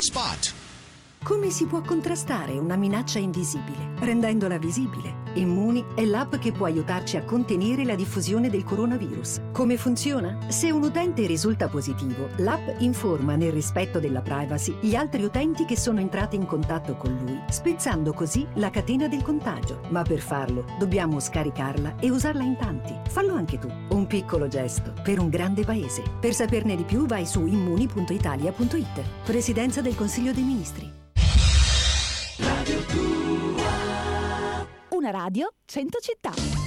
Spot. Come si può contrastare una minaccia invisibile? Rendendola visibile. Immuni è l'app che può aiutarci a contenere la diffusione del coronavirus. Come funziona? Se un utente risulta positivo, l'app informa nel rispetto della privacy gli altri utenti che sono entrati in contatto con lui, spezzando così la catena del contagio. Ma per farlo dobbiamo scaricarla e usarla in tanti. Fallo anche tu. Un piccolo gesto per un grande paese. Per saperne di più vai su immuni.italia.it. Presidenza del Consiglio dei Ministri. Radio Tua. Una radio 100 città.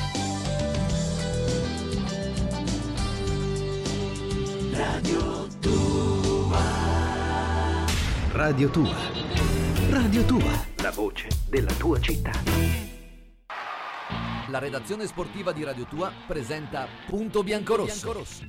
Radio Tua. Radio Tua. Radio Tua. La voce della tua città. La redazione sportiva di Radio Tua presenta Punto Biancorosso.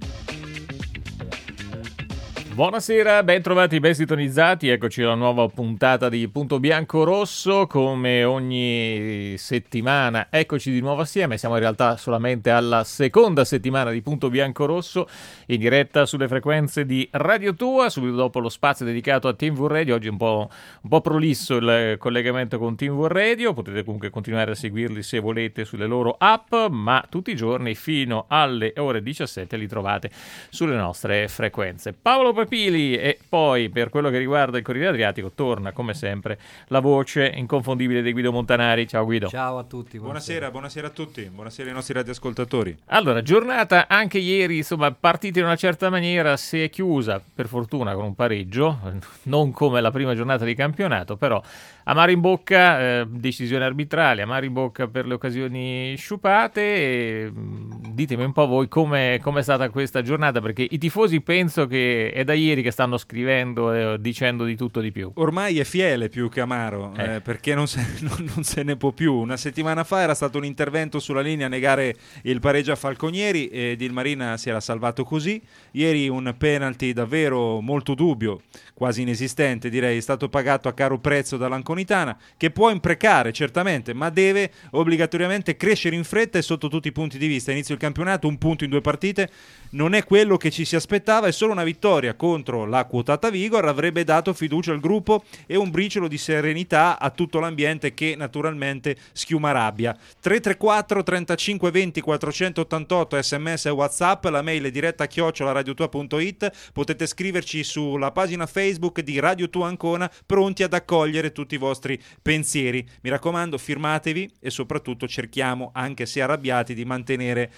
Buonasera, ben trovati, ben sintonizzati, eccoci alla nuova puntata di Punto Biancorosso, come ogni settimana, eccoci di nuovo assieme, siamo in realtà solamente alla seconda settimana di Punto Biancorosso, in diretta sulle frequenze di Radio Tua, subito dopo lo spazio dedicato a TV Radio, oggi un po' prolisso il collegamento con TV Radio, potete comunque continuare a seguirli se volete sulle loro app, ma tutti i giorni fino alle ore 17 li trovate sulle nostre frequenze. Paolo Pili, e poi per quello che riguarda il Corriere Adriatico torna come sempre la voce inconfondibile di Guido Montanari. Ciao Guido. Ciao a tutti. Buonasera a tutti, buonasera ai nostri radioascoltatori. Allora, giornata anche ieri, insomma, partita in una certa maniera, si è chiusa per fortuna con un pareggio, non come la prima giornata di campionato, però amaro in bocca, decisione arbitrale, amaro in bocca per le occasioni sciupate. E ditemi un po' voi come è stata questa giornata, perché i tifosi penso che è da ieri che stanno scrivendo dicendo di tutto di più. Ormai è fiele più che amaro, perché non se ne può più. Una settimana fa era stato un intervento sulla linea a negare il pareggio a Falconieri e Dilmarina si era salvato così. Ieri un penalty davvero molto dubbio, quasi inesistente direi, è stato pagato a caro prezzo dall'Anconitana, che può imprecare certamente, ma deve obbligatoriamente crescere in fretta e sotto tutti i punti di vista. Inizio il campionato, un punto in 2 partite, non è quello che ci si aspettava, e solo una vittoria contro la quotata Vigor avrebbe dato fiducia al gruppo e un briciolo di serenità a tutto l'ambiente, che naturalmente schiuma rabbia. 334 35 20 488 sms e WhatsApp, la mail è diretta @radiotua.it, potete scriverci sulla pagina Facebook di Radio Tua Ancona, pronti ad accogliere tutti i vostri pensieri. Mi raccomando, firmatevi e soprattutto cerchiamo, anche se arrabbiati, di mantenere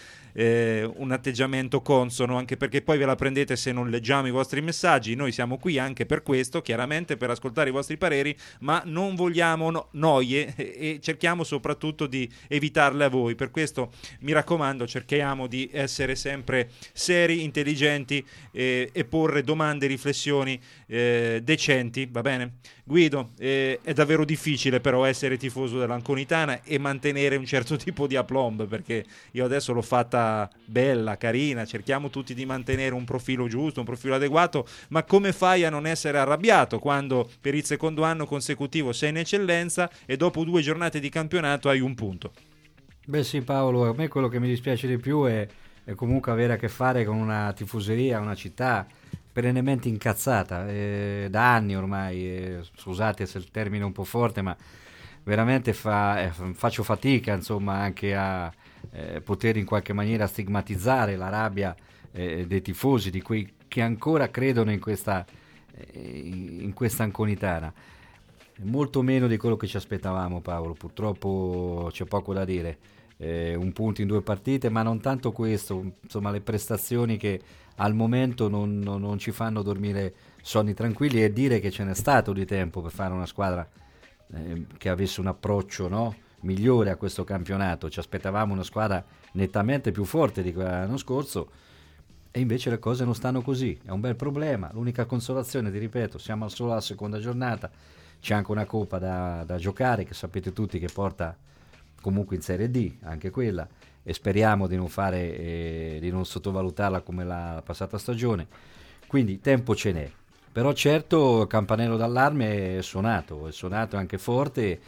un atteggiamento consono, anche perché poi ve la prendete se non leggiamo i vostri messaggi. Noi siamo qui anche per questo, chiaramente per ascoltare i vostri pareri, ma non vogliamo noie e cerchiamo soprattutto di evitarle a voi. Per questo mi raccomando, cerchiamo di essere sempre seri, intelligenti e porre domande e riflessioni decenti, va bene? Guido, è davvero difficile però essere tifoso dell'Anconitana e mantenere un certo tipo di aplomb, perché io adesso l'ho fatta bella, carina, cerchiamo tutti di mantenere un profilo giusto, un profilo adeguato, ma come fai a non essere arrabbiato quando per il secondo anno consecutivo sei in eccellenza e dopo 2 giornate di campionato hai un punto? Beh sì Paolo, a me quello che mi dispiace di più è comunque avere a che fare con una tifoseria, una città perennemente incazzata, da anni ormai, scusate se il termine è un po' forte, ma veramente faccio fatica insomma anche a poter in qualche maniera stigmatizzare la rabbia dei tifosi, di quei che ancora credono in questa Anconitana. Molto meno di quello che ci aspettavamo, Paolo, purtroppo c'è poco da dire. Un punto in 2 partite, ma non tanto questo, insomma le prestazioni che al momento non ci fanno dormire sonni tranquilli, e dire che ce n'è stato di tempo per fare una squadra che avesse un approccio, no, migliore a questo campionato. Ci aspettavamo una squadra nettamente più forte di quell'anno scorso e invece le cose non stanno così, è un bel problema. L'unica consolazione, ti ripeto, siamo solo alla seconda giornata, c'è anche una coppa da giocare che sapete tutti che porta comunque in Serie D, anche quella, e speriamo di non sottovalutarla come la passata stagione, quindi tempo ce n'è. Però certo il campanello d'allarme è suonato anche forte.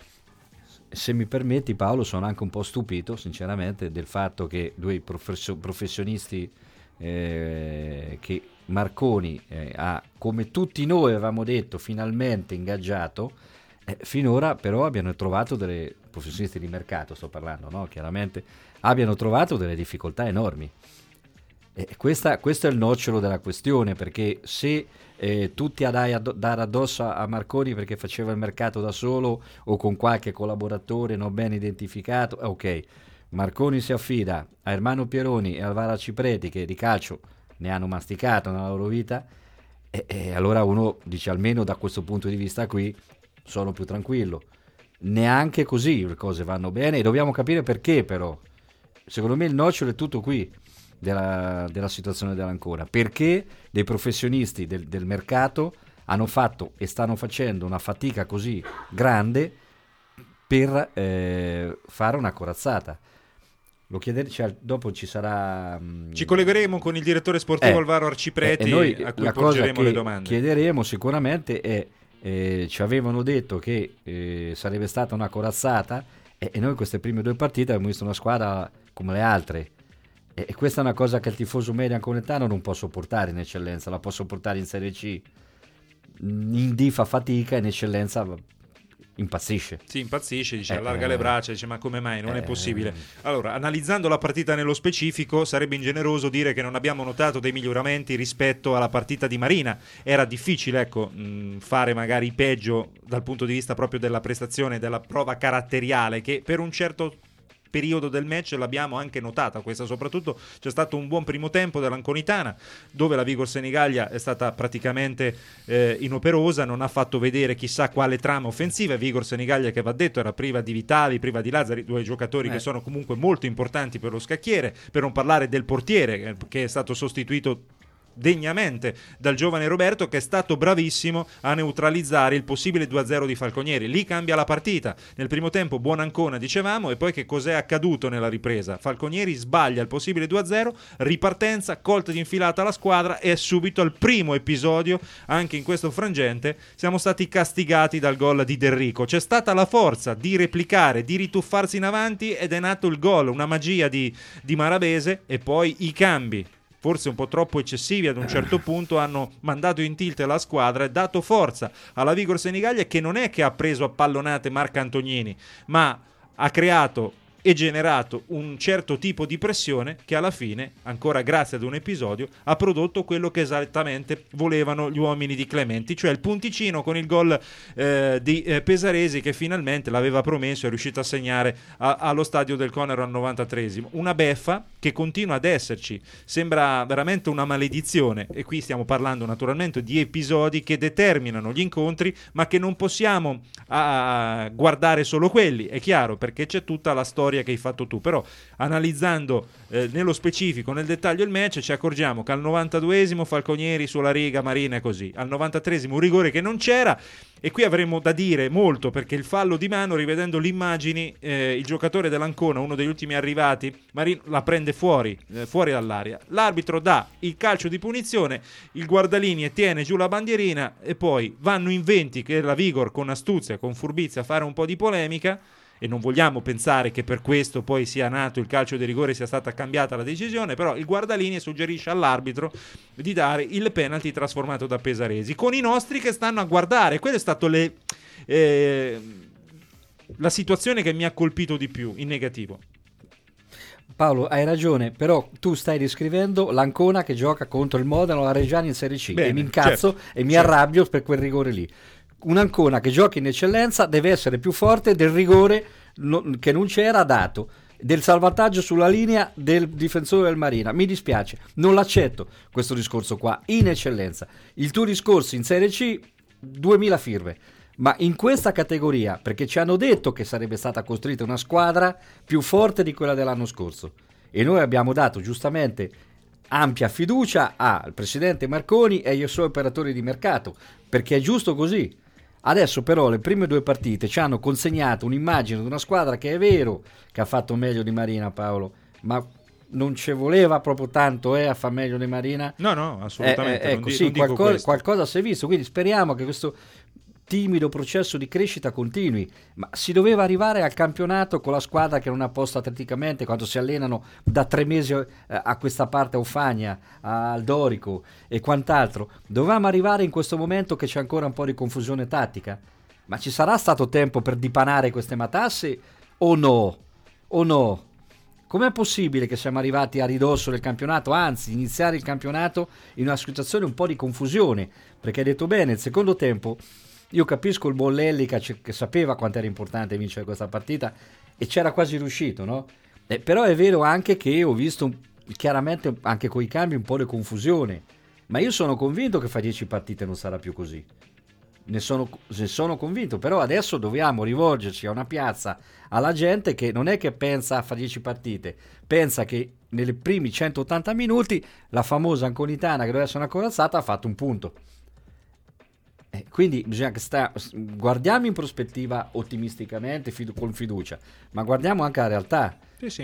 Se mi permetti Paolo, sono anche un po' stupito sinceramente del fatto che 2 professionisti che Marconi ha, come tutti noi avevamo detto, finalmente ingaggiato, finora però abbiano trovato delle professionisti di mercato, sto parlando, no? Chiaramente abbiano trovato delle difficoltà enormi. Questo è il nocciolo della questione, perché se tutti a dare addosso a Marconi perché faceva il mercato da solo o con qualche collaboratore non ben identificato, ok, Marconi si affida a Ermanno Pieroni e Alvaro Cipreti, che di calcio ne hanno masticato nella loro vita, e allora uno dice, almeno da questo punto di vista qui sono più tranquillo. Neanche così le cose vanno bene, e dobbiamo capire perché. Però secondo me il nocciolo è tutto qui della situazione dell'Ancona, perché dei professionisti del mercato hanno fatto e stanno facendo una fatica così grande per fare una corazzata. Lo chiedere, cioè, dopo ci sarà ci collegheremo con il direttore sportivo Alvaro Arcipreti, noi, a cui porgeremo le domande. Chiederemo sicuramente ci avevano detto che sarebbe stata una corazzata, e noi queste prime 2 partite abbiamo visto una squadra come le altre, e questa è una cosa che il tifoso medio anconetano non può sopportare in eccellenza, la può sopportare in Serie C, in D fa fatica, in eccellenza impazzisce. Sì, impazzisce, dice, allarga le braccia, dice, ma come mai? Non è possibile. Allora, analizzando la partita nello specifico, sarebbe ingeneroso dire che non abbiamo notato dei miglioramenti rispetto alla partita di Marina. Era difficile, ecco, fare magari peggio dal punto di vista proprio della prestazione, della prova caratteriale, che per un certo periodo del match l'abbiamo anche notata questa. Soprattutto c'è stato un buon primo tempo dell'Anconitana, dove la Vigor Senigallia è stata praticamente inoperosa, non ha fatto vedere chissà quale trama offensiva. Vigor Senigallia, che va detto, era priva di Vitali, priva di Lazzari, 2 giocatori che sono comunque molto importanti per lo scacchiere, per non parlare del portiere che è stato sostituito degnamente dal giovane Roberto, che è stato bravissimo a neutralizzare il possibile 2-0 di Falconieri. Lì cambia la partita. Nel primo tempo buon Ancona, dicevamo, e poi che cos'è accaduto nella ripresa? Falconieri sbaglia il possibile 2-0, ripartenza, colta di infilata alla squadra, e subito al primo episodio, anche in questo frangente, siamo stati castigati dal gol di Derrico. C'è stata la forza di replicare, di rituffarsi in avanti, ed è nato il gol, una magia di Marabese, e poi i cambi, forse un po' troppo eccessivi ad un certo punto, hanno mandato in tilt la squadra e dato forza alla Vigor Senigallia, che non è che ha preso a pallonate Marca Antonini, ma ha creato e generato un certo tipo di pressione che alla fine, ancora grazie ad un episodio, ha prodotto quello che esattamente volevano gli uomini di Clementi, cioè il punticino con il gol di Pesaresi, che finalmente l'aveva promesso, è riuscito a segnare allo stadio del Conero al 93esimo. Una beffa che continua ad esserci, sembra veramente una maledizione, e qui stiamo parlando naturalmente di episodi che determinano gli incontri, ma che non possiamo guardare solo quelli, è chiaro, perché c'è tutta la storia che hai fatto tu. Però analizzando nello specifico, nel dettaglio il match, ci accorgiamo che al 92esimo Falconieri sulla riga, Marina è così, al 93esimo un rigore che non c'era, e qui avremmo da dire molto, perché il fallo di mano, rivedendo le immagini, il giocatore dell'Ancona, uno degli ultimi arrivati, Marino, la prende fuori dall'area, l'arbitro dà il calcio di punizione, il guardalinee tiene giù la bandierina, e poi vanno in 20 che la Vigor, con astuzia, con furbizia, a fare un po' di polemica, e non vogliamo pensare che per questo poi sia nato il calcio di rigore, sia stata cambiata la decisione, però il guardalinee suggerisce all'arbitro di dare il penalty trasformato da Pesaresi, con i nostri che stanno a guardare. Quella è stata la situazione che mi ha colpito di più in negativo. Paolo, hai ragione, però tu stai descrivendo l'Ancona che gioca contro il Modena o la Reggiana in Serie C. Bene, e mi incazzo, certo, e mi arrabbio per quel rigore lì. Un'Ancona che gioca in eccellenza deve essere più forte del rigore che non c'era dato, del salvataggio sulla linea del difensore del Marina. Mi dispiace, non l'accetto questo discorso qua. In eccellenza, il tuo discorso in Serie C, 2000 firme, ma in questa categoria, perché ci hanno detto che sarebbe stata costruita una squadra più forte di quella dell'anno scorso, e noi abbiamo dato giustamente ampia fiducia al presidente Marconi e ai suoi operatori di mercato, perché è giusto così. Adesso però le prime 2 partite ci hanno consegnato un'immagine di una squadra che è vero che ha fatto meglio di Marina, Paolo, ma non ci voleva proprio tanto a far meglio di Marina. No, assolutamente. Ecco, sì, qualcosa si è visto, quindi speriamo che questo timido processo di crescita continui, ma si doveva arrivare al campionato con la squadra che non ha posto atleticamente, quando si allenano da 3 mesi a questa parte a Ufagna, al Dorico e quant'altro. Dovevamo arrivare in questo momento che c'è ancora un po' di confusione tattica, ma ci sarà stato tempo per dipanare queste matasse o no? Com'è possibile che siamo arrivati a ridosso del campionato, anzi iniziare il campionato in una situazione un po' di confusione, perché hai detto bene, il secondo tempo io capisco il buon Lellica che sapeva quanto era importante vincere questa partita e c'era quasi riuscito, no? Però è vero anche che ho visto chiaramente anche con i cambi un po' di confusione, ma io sono convinto che fra 10 partite non sarà più così. Ne sono convinto, però adesso dobbiamo rivolgerci a una piazza, alla gente che non è che pensa a fra 10 partite, pensa che nei primi 180 minuti la famosa Anconitana che doveva essere una corazzata ha fatto un punto. Quindi bisogna che guardiamo in prospettiva ottimisticamente, con fiducia, ma guardiamo anche la realtà. Sì,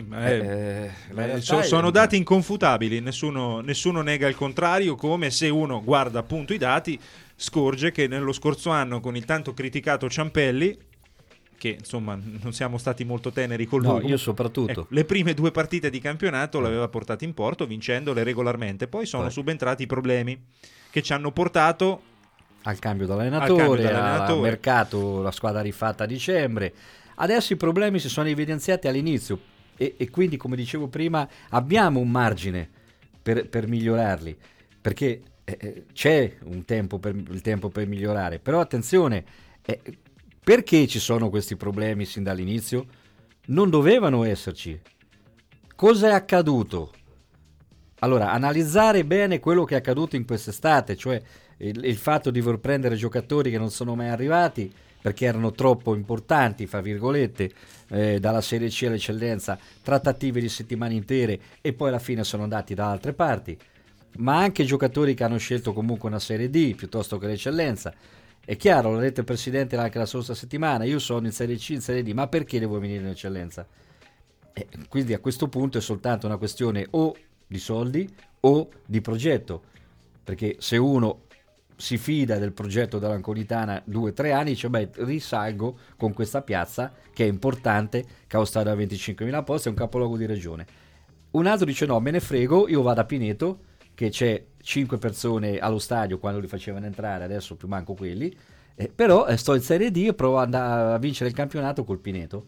sono dati inconfutabili, nessuno nega il contrario, come se uno guarda appunto i dati scorge che nello scorso anno con il tanto criticato Ciampelli, che insomma non siamo stati molto teneri con lui, io soprattutto, le prime 2 partite di campionato l'aveva portato in porto vincendole regolarmente, poi sono subentrati i problemi che ci hanno portato al cambio dell'allenatore, al mercato, la squadra rifatta a dicembre. Adesso i problemi si sono evidenziati all'inizio e quindi, come dicevo prima, abbiamo un margine per migliorarli, perché c'è il tempo per migliorare. Però attenzione, perché ci sono questi problemi sin dall'inizio? Non dovevano esserci. Cosa è accaduto? Allora, analizzare bene quello che è accaduto in quest'estate, cioè il fatto di voler prendere giocatori che non sono mai arrivati perché erano troppo importanti, fra virgolette, dalla Serie C all'eccellenza, trattative di settimane intere e poi alla fine sono andati da altre parti, ma anche giocatori che hanno scelto comunque una Serie D piuttosto che l'eccellenza. È chiaro, l'ha detto il Presidente anche la scorsa settimana, io sono in Serie C, in Serie D, ma perché devo venire in eccellenza? Quindi a questo punto è soltanto una questione o di soldi o di progetto, perché se uno si fida del progetto dell'Anconitana 2-3 anni, dice risalgo con questa piazza che è importante, che ha stato a 25.000 posti, è un capoluogo di regione. Un altro dice no, me ne frego, io vado a Pineto che c'è 5 persone allo stadio quando li facevano entrare, adesso più manco quelli, però sto in Serie D e provo ad andare a vincere il campionato col Pineto.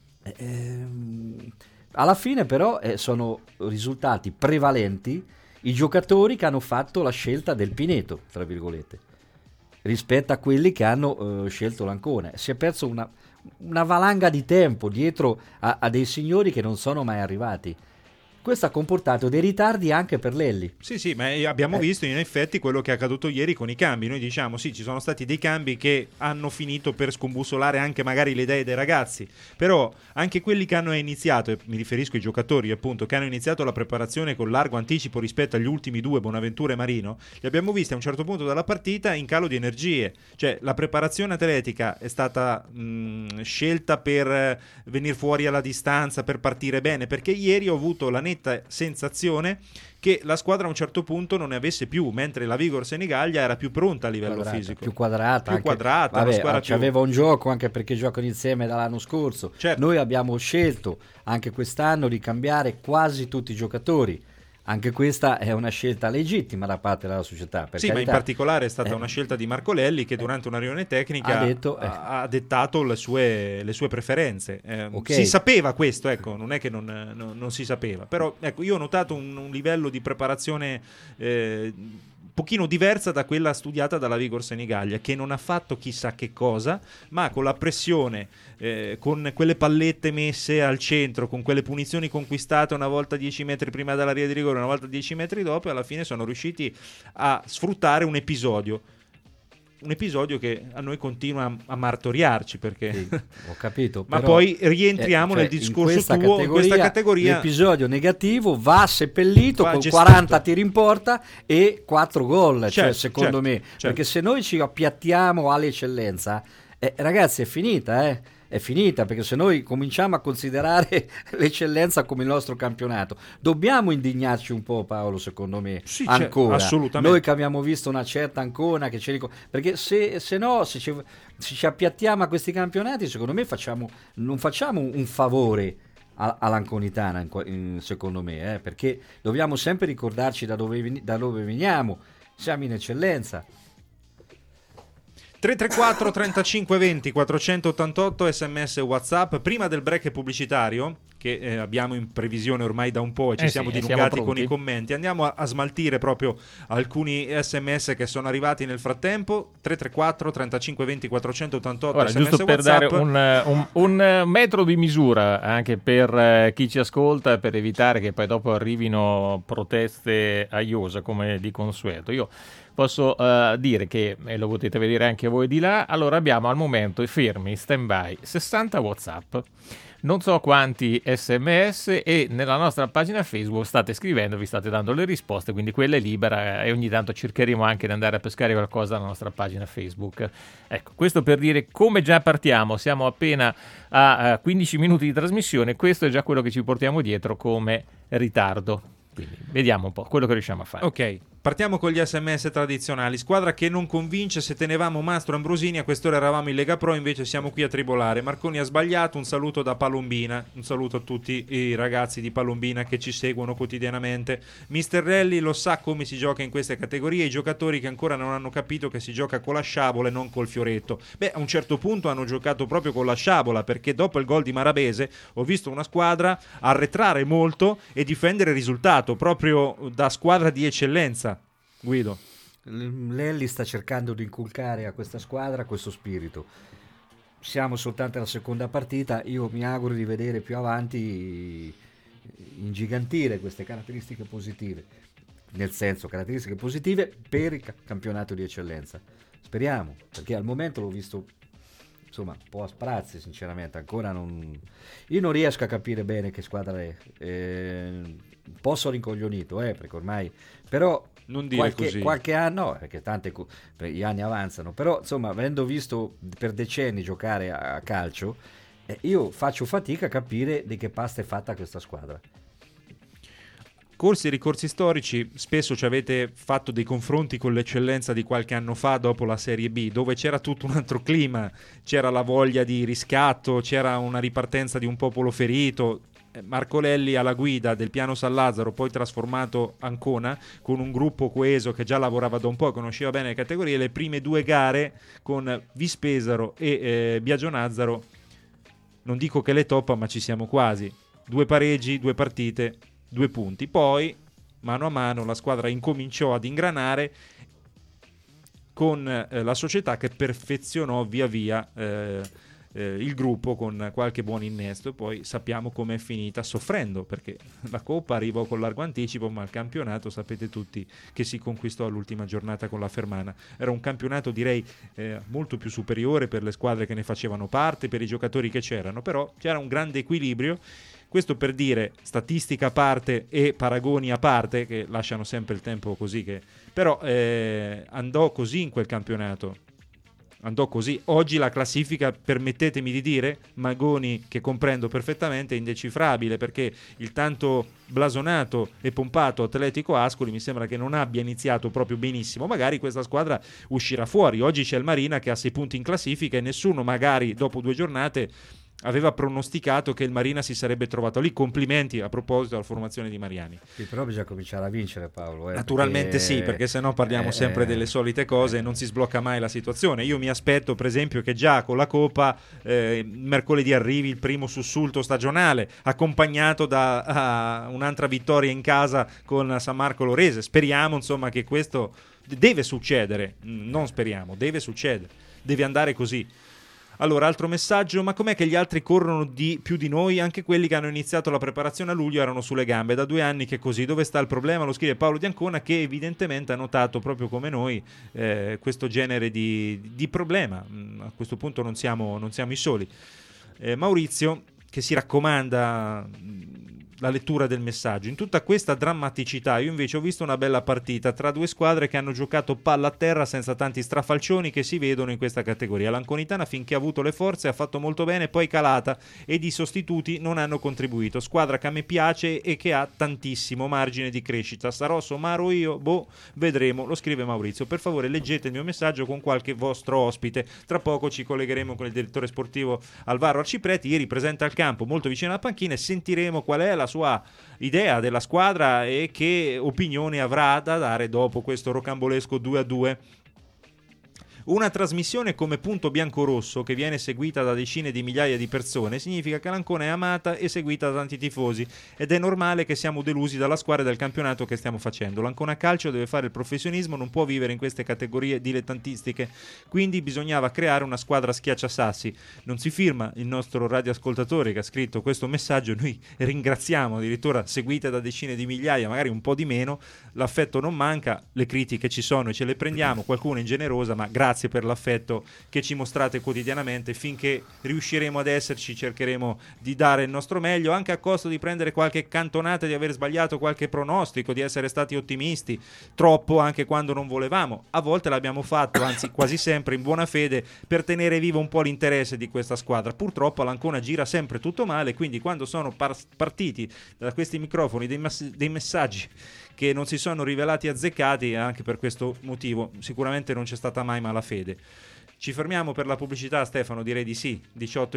Alla fine però sono risultati prevalenti i giocatori che hanno fatto la scelta del Pineto, tra virgolette, rispetto a quelli che hanno scelto l'Ancona. Si è perso una valanga di tempo dietro a dei signori che non sono mai arrivati. Questo ha comportato dei ritardi anche per Lelli. Sì, ma abbiamo visto in effetti quello che è accaduto ieri con i cambi. Noi diciamo sì, ci sono stati dei cambi che hanno finito per scombussolare anche magari le idee dei ragazzi, però anche quelli che hanno iniziato, e mi riferisco ai giocatori appunto, che hanno iniziato la preparazione con largo anticipo rispetto agli ultimi 2, Bonaventura e Marino, li abbiamo visti a un certo punto della partita in calo di energie. Cioè la preparazione atletica è stata scelta per venire fuori alla distanza, per partire bene, perché ieri ho avuto la sensazione che la squadra a un certo punto non ne avesse più, mentre la Vigor Senigallia era più pronta a livello fisico, più quadrata, aveva un gioco, anche perché giocano insieme dall'anno scorso. Certo. Noi abbiamo scelto anche quest'anno di cambiare quasi tutti i giocatori. Anche questa è una scelta legittima da parte della società. Per carità. Ma in particolare è stata una scelta di Marco Lelli che durante una riunione tecnica ha dettato le sue preferenze. Okay. Si sapeva questo, ecco, non è che non si sapeva. Però ecco, io ho notato un livello di preparazione pochino diversa da quella studiata dalla Vigor Senigallia, che non ha fatto chissà che cosa, ma con la pressione, con quelle pallette messe al centro, con quelle punizioni conquistate una volta 10 metri prima dalla linea di rigore, una volta 10 metri dopo, e alla fine sono riusciti a sfruttare un episodio che a noi continua a martoriarci, perché sì, ho capito. Ma però, poi rientriamo nel discorso tuo, in questa categoria l'episodio negativo va seppellito con 40 tiri in porta e 4 gol, secondo me, perché se noi ci appiattiamo all'eccellenza Ragazzi, è finita, è finita, perché se noi cominciamo a considerare l'eccellenza come il nostro campionato, dobbiamo indignarci un po', Paolo, secondo me, sì, ancora. Assolutamente. Noi che abbiamo visto una certa Ancona, perché se ci appiattiamo a questi campionati, secondo me non facciamo un favore all'anconitana, secondo me, perché dobbiamo sempre ricordarci da dove veniamo, siamo in eccellenza. 334 35 20 488 sms WhatsApp. Prima del break pubblicitario, che abbiamo in previsione ormai da un po' e ci siamo dilungati con i commenti, andiamo a smaltire proprio alcuni sms che sono arrivati nel frattempo. 334 35 20 488 Ora, sms giusto per WhatsApp. dare un metro di misura anche per chi ci ascolta, per evitare che poi dopo arrivino proteste a iosa come di consueto. Io posso dire che, e lo potete vedere anche voi di là, allora abbiamo al momento fermi, stand by, 60 WhatsApp, non so quanti sms, e nella nostra pagina Facebook state scrivendo, vi state dando le risposte, quindi quella è libera e ogni tanto cercheremo anche di andare a pescare qualcosa dalla nostra pagina Facebook. Ecco, questo per dire come già partiamo, siamo appena a 15 minuti di trasmissione, questo è già quello che ci portiamo dietro come ritardo. Quindi vediamo un po' quello che riusciamo a fare. Ok, partiamo con gli sms tradizionali. Squadra che non convince, se tenevamo Mastro Ambrosini a quest'ora eravamo in Lega Pro, invece siamo qui a tribolare. Marconi ha sbagliato, un saluto da Palombina, un saluto a tutti i ragazzi di Palombina che ci seguono quotidianamente. Mister Relli lo sa come si gioca in queste categorie, i giocatori che ancora non hanno capito che si gioca con la sciabola e non col fioretto. Beh, a un certo punto hanno giocato proprio con la sciabola, perché dopo il gol di Marabese ho visto una squadra arretrare molto e difendere il risultato, proprio da squadra di eccellenza. Guido. Lelli sta cercando di inculcare a questa squadra questo spirito. Siamo soltanto alla seconda partita, io mi auguro di vedere più avanti ingigantire queste caratteristiche positive, nel senso caratteristiche positive per il campionato di eccellenza. Speriamo, perché al momento l'ho visto insomma un po' a sprazzi, sinceramente, ancora io non riesco a capire bene che squadra è, un po' sono rincoglionito, perché ormai, però non dire qualche anno, no, perché gli anni avanzano, però insomma, avendo visto per decenni giocare a calcio, io faccio fatica a capire di che pasta è fatta questa squadra. Corsi e ricorsi storici, spesso ci avete fatto dei confronti con l'eccellenza di qualche anno fa dopo la Serie B, dove c'era tutto un altro clima, c'era la voglia di riscatto, c'era una ripartenza di un popolo ferito. Marco Lelli alla guida del piano San Lazzaro, poi trasformato Ancona, con un gruppo coeso che già lavorava da un po', conosceva bene le categorie. Le prime due gare con Vispesaro e Biagionazzaro, non dico che le toppa, ma ci siamo quasi. 2 pareggi, 2 partite, 2 punti. Poi mano a mano la squadra incominciò ad ingranare con la società che perfezionò via via il gruppo con qualche buon innesto, e poi sappiamo com'è finita, soffrendo, perché la Coppa arrivò con largo anticipo, ma il campionato sapete tutti che si conquistò all'ultima giornata con la Fermana. Era un campionato, direi, molto più superiore per le squadre che ne facevano parte, per i giocatori che c'erano, però c'era un grande equilibrio. Questo per dire, statistica a parte e paragoni a parte, che lasciano sempre il tempo così, che però andò così in quel campionato. Andò così. Oggi la classifica, permettetemi di dire, Magoni, che comprendo perfettamente, è indecifrabile, perché il tanto blasonato e pompato Atletico Ascoli mi sembra che non abbia iniziato proprio benissimo. Magari questa squadra uscirà fuori. Oggi c'è il Marina che ha 6 punti in classifica e nessuno magari dopo 2 giornate aveva pronosticato che il Marina si sarebbe trovato lì. Complimenti a proposito della formazione di Mariani. Sì, però bisogna cominciare a vincere, Paolo. Naturalmente sì, perché sennò parliamo sempre delle solite cose e non si sblocca mai la situazione. Io mi aspetto, per esempio, che già con la Coppa mercoledì arrivi il primo sussulto stagionale, accompagnato da un'altra vittoria in casa con San Marco Lorese. Speriamo, insomma, che questo deve succedere. Non speriamo, deve succedere. Deve andare così. Allora, altro messaggio: ma com'è che gli altri corrono più di noi? Anche quelli che hanno iniziato la preparazione a luglio erano sulle gambe, da 2 anni che è così. Dove sta il problema? Lo scrive Paolo Di Ancona, che evidentemente ha notato proprio come noi questo genere di problema. A questo punto non siamo i soli. Maurizio, che si raccomanda la lettura del messaggio. In tutta questa drammaticità io invece ho visto una bella partita tra due squadre che hanno giocato palla a terra senza tanti strafalcioni che si vedono in questa categoria. L'Anconitana finché ha avuto le forze ha fatto molto bene, poi calata, ed i sostituti non hanno contribuito. Squadra che a me piace e che ha tantissimo margine di crescita. Sarò somaro io? Boh, vedremo, lo scrive Maurizio. Per favore leggete il mio messaggio con qualche vostro ospite. Tra poco ci collegheremo con il direttore sportivo Alvaro Arcipreti. Ieri presente al campo, molto vicino alla panchina, e sentiremo qual è la sua idea della squadra e che opinione avrà da dare dopo questo rocambolesco 2-2. Una trasmissione come Punto Biancorosso, che viene seguita da decine di migliaia di persone, significa che l'Ancona è amata e seguita da tanti tifosi, ed è normale che siamo delusi dalla squadra e dal campionato che stiamo facendo. L'Ancona Calcio deve fare il professionismo, non può vivere in queste categorie dilettantistiche, quindi bisognava creare una squadra schiacciasassi. Non si firma il nostro radioascoltatore che ha scritto questo messaggio, noi ringraziamo, addirittura seguite da decine di migliaia, magari un po' di meno, l'affetto non manca, le critiche ci sono e ce le prendiamo, qualcuno è ingenerosa, ma grazie per l'affetto che ci mostrate quotidianamente. Finché riusciremo ad esserci cercheremo di dare il nostro meglio, anche a costo di prendere qualche cantonata, di aver sbagliato qualche pronostico, di essere stati ottimisti troppo anche quando non volevamo. A volte l'abbiamo fatto, anzi quasi sempre in buona fede, per tenere vivo un po' l'interesse di questa squadra. Purtroppo l'Ancona gira sempre tutto male, quindi quando sono partiti da questi microfoni dei messaggi che non si sono rivelati azzeccati, anche per questo motivo sicuramente non c'è stata mai malafede. Ci fermiamo per la pubblicità, Stefano? Direi di sì.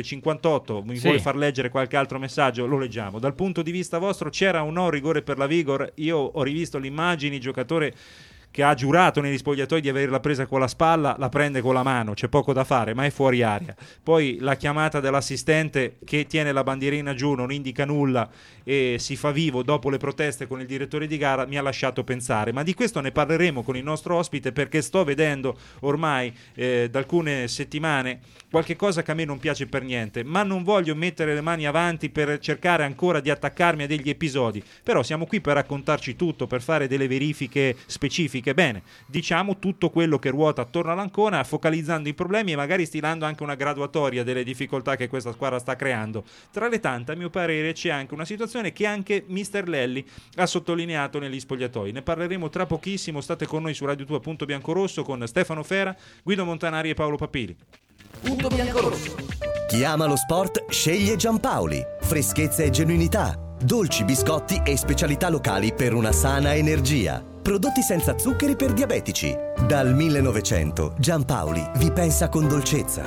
18:58. Mi vuoi far leggere qualche altro messaggio? Lo leggiamo. Dal punto di vista vostro c'era o no rigore per la Vigor? Io ho rivisto le immagini, giocatore che ha giurato negli spogliatoi di averla presa con la spalla, la prende con la mano, c'è poco da fare, ma è fuori aria. Poi la chiamata dell'assistente che tiene la bandierina giù, non indica nulla e si fa vivo dopo le proteste con il direttore di gara, mi ha lasciato pensare. Ma di questo ne parleremo con il nostro ospite, perché sto vedendo ormai da alcune settimane qualche cosa che a me non piace per niente, ma non voglio mettere le mani avanti per cercare ancora di attaccarmi a degli episodi. Però siamo qui per raccontarci tutto, per fare delle verifiche specifiche. Bene, diciamo tutto quello che ruota attorno all'Ancona, focalizzando i problemi e magari stilando anche una graduatoria delle difficoltà che questa squadra sta creando. Tra le tante, a mio parere, c'è anche una situazione che anche Mister Lelli ha sottolineato negli spogliatoi. Ne parleremo tra pochissimo. State con noi su Radio 2 Punto Biancorosso con Stefano Fera, Guido Montanari e Paolo Papili. Punto Biancorosso. Chi ama lo sport sceglie Giampaoli. Freschezza e genuinità, dolci, biscotti e specialità locali per una sana energia. Prodotti senza zuccheri per diabetici. Dal 1900 Giampaoli vi pensa con dolcezza.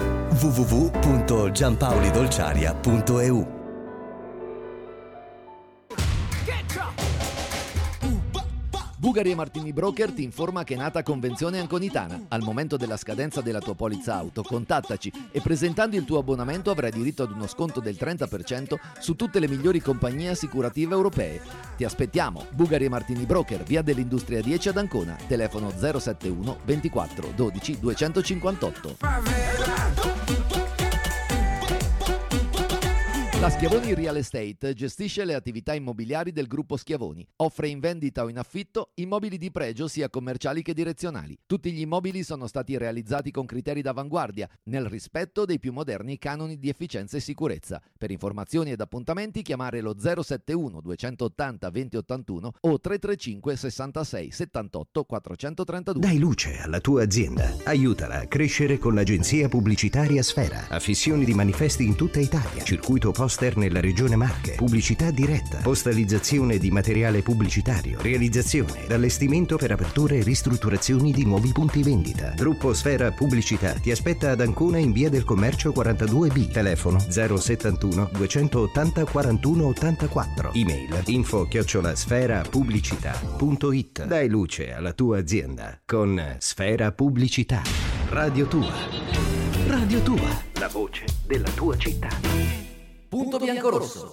www.giampaolidolciaria.eu. Bugari e Martini Broker ti informa che è nata convenzione Anconitana. Al momento della scadenza della tua polizza auto, contattaci e presentando il tuo abbonamento avrai diritto ad uno sconto del 30% su tutte le migliori compagnie assicurative europee. Ti aspettiamo. Bugari e Martini Broker, via dell'Industria 10 ad Ancona. Telefono 071 24 12 258. La Schiavoni Real Estate gestisce le attività immobiliari del gruppo Schiavoni. Offre in vendita o in affitto immobili di pregio sia commerciali che direzionali. Tutti gli immobili sono stati realizzati con criteri d'avanguardia, nel rispetto dei più moderni canoni di efficienza e sicurezza. Per informazioni ed appuntamenti chiamare lo 071 280 2081 o 335 66 78 432. Dai luce alla tua azienda. Aiutala a crescere con l'agenzia pubblicitaria Sfera. Affissioni di manifesti in tutta Italia. Circuito poster nella regione Marche, pubblicità diretta, postalizzazione di materiale pubblicitario, realizzazione ed allestimento per aperture e ristrutturazioni di nuovi punti vendita. Gruppo Sfera Pubblicità ti aspetta ad Ancona in via del Commercio 42B, telefono 071 280 41 84, email info@sferapubblicità.it. Dai luce alla tua azienda con Sfera Pubblicità. Radio Tua. Radio Tua, la voce della tua città. Punto Biancorosso.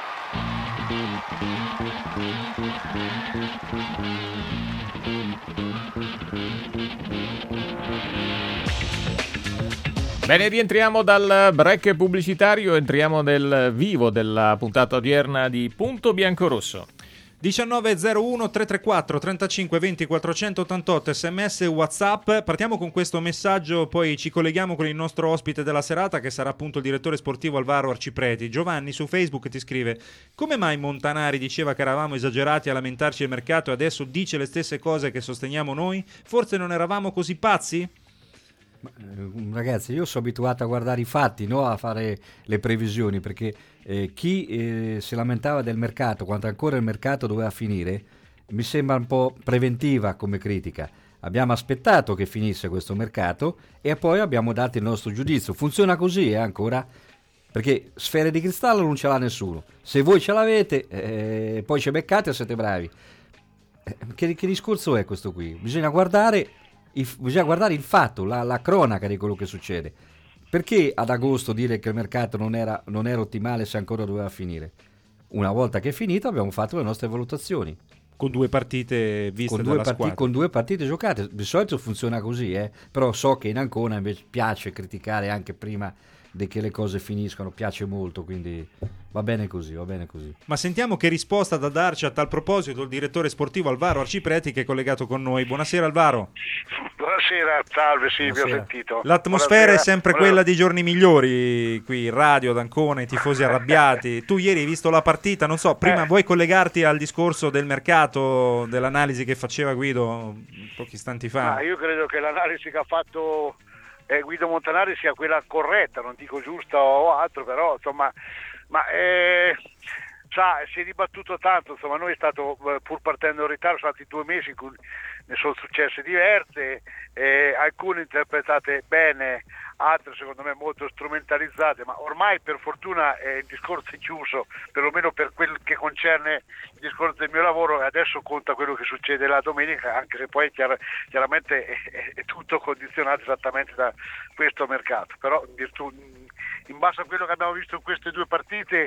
Bene, rientriamo dal break pubblicitario, entriamo nel vivo della puntata odierna di Punto Biancorosso. 1901 334 35 20 488 sms WhatsApp. Partiamo con questo messaggio, poi ci colleghiamo con il nostro ospite della serata, che sarà appunto il direttore sportivo Alvaro Arcipreti. Giovanni su Facebook ti scrive: come mai Montanari diceva che eravamo esagerati a lamentarci del mercato e adesso dice le stesse cose che sosteniamo noi? Forse non eravamo così pazzi? Ragazzi, io sono abituato a guardare i fatti, no a fare le previsioni, perché chi si lamentava del mercato quando ancora il mercato doveva finire mi sembra un po' preventiva come critica. Abbiamo aspettato che finisse questo mercato e poi abbiamo dato il nostro giudizio. Funziona così ancora, perché sfere di cristallo non ce l'ha nessuno. Se voi ce l'avete, poi ci beccate e siete bravi. Che discorso è questo qui? Bisogna guardare il fatto, la cronaca di quello che succede. Perché ad agosto dire che il mercato non era ottimale se ancora doveva finire? Una volta che è finito abbiamo fatto le nostre valutazioni. Con 2 partite viste dalla squadra. Con 2 partite giocate. Di solito funziona così, però so che in Ancona invece piace criticare anche prima che le cose finiscano, piace molto, quindi va bene così. Ma sentiamo che risposta da darci a tal proposito il direttore sportivo Alvaro Arcipreti, che è collegato con noi. Buonasera Alvaro. Buonasera, salve Silvio, ho sentito. L'atmosfera è sempre quella di giorni migliori qui in radio ad Ancona, i tifosi arrabbiati. Tu ieri hai visto la partita, non so, prima vuoi collegarti al discorso del mercato, dell'analisi che faceva Guido pochi istanti fa? Io credo che l'analisi che ha fatto Guido Montanari sia quella corretta, non dico giusta o altro, però insomma, si è dibattuto tanto, insomma, noi è stato, pur partendo in ritardo, sono stati 2 mesi in cui ne sono successe diverse, alcune interpretate bene, altre secondo me molto strumentalizzate, ma ormai per fortuna il discorso è chiuso, perlomeno per quel che concerne il discorso del mio lavoro, e adesso conta quello che succede la domenica, anche se poi chiaramente è tutto condizionato esattamente da questo mercato. Però in base a quello che abbiamo visto in queste 2 partite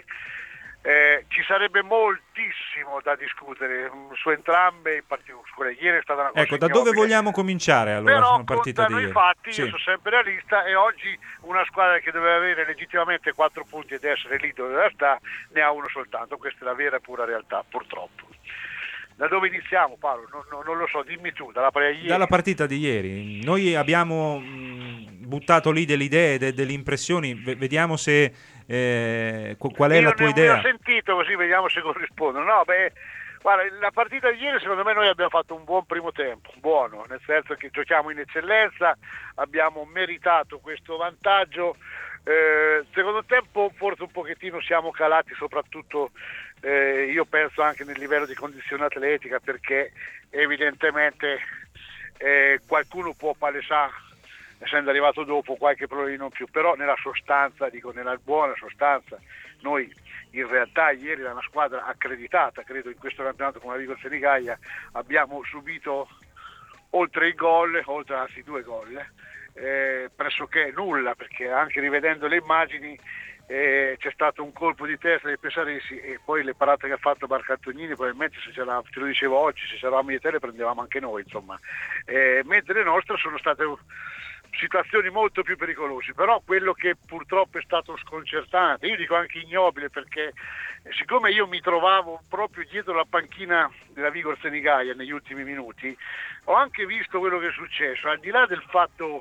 ci sarebbe moltissimo da discutere su entrambe, in particolare su quella ieri è stata una cosa da dove vogliamo cominciare allora? Però una partita di ieri. Infatti io sono sempre realista, e oggi una squadra che doveva avere legittimamente 4 punti ed essere lì dove deve stare ne ha uno soltanto. Questa è la vera e pura realtà, purtroppo. Da dove iniziamo, Paolo? Non lo so, dimmi tu. Dalla partita di ieri. Noi abbiamo buttato lì delle idee, delle impressioni, vediamo se qual è la tua idea. Io ho sentito, così vediamo se corrispondono. Guarda, la partita di ieri secondo me noi abbiamo fatto un buon primo tempo, buono, nel senso che giochiamo in eccellenza, abbiamo meritato questo vantaggio. Secondo tempo forse un pochettino siamo calati, soprattutto io penso anche nel livello di condizione atletica, perché evidentemente qualcuno può palesare, essendo arrivato dopo, qualche problemino in più, però nella sostanza, nella buona sostanza, noi in realtà ieri da una squadra accreditata, credo in questo campionato come la Vigor Senigallia, abbiamo subito oltre 2 gol, pressoché nulla, perché anche rivedendo le immagini c'è stato un colpo di testa dei Pesaresi, e poi le parate che ha fatto Barcantonini probabilmente, te lo dicevo oggi, se c'eravamo io e te le prendevamo anche noi, insomma, mentre le nostre sono state situazioni molto più pericolose. Però quello che purtroppo è stato sconcertante, io dico anche ignobile, perché siccome io mi trovavo proprio dietro la panchina della Vigor Senigallia negli ultimi minuti, ho anche visto quello che è successo, al di là del fatto,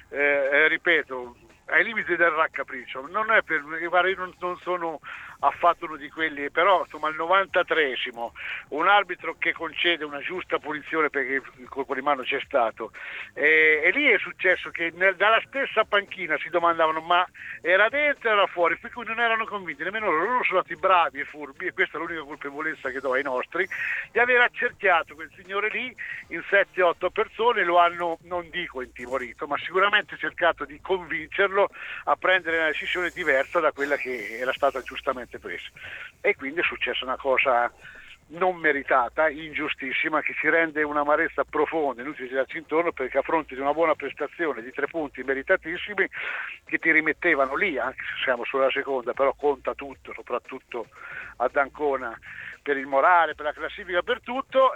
ripeto, ai limiti del raccapriccio, non è per io non sono affatto uno di quelli, però insomma al 93esimo un arbitro che concede una giusta punizione, perché il colpo di mano c'è stato, e lì è successo che dalla stessa panchina si domandavano ma era dentro o era fuori, per cui non erano convinti nemmeno loro sono stati bravi e furbi, e questa è l'unica colpevolezza che do ai nostri, di aver accerchiato quel signore lì in 7-8 persone, lo hanno, non dico intimorito, ma sicuramente cercato di convincerlo a prendere una decisione diversa da quella che era stata giustamente presa, e quindi è successa una cosa non meritata, ingiustissima, che ci rende un'amarezza profonda, inutile girarci intorno, perché a fronte di una buona prestazione di 3 punti meritatissimi che ti rimettevano lì, anche se siamo sulla seconda, però conta tutto, soprattutto ad Ancona, per il morale, per la classifica, per tutto,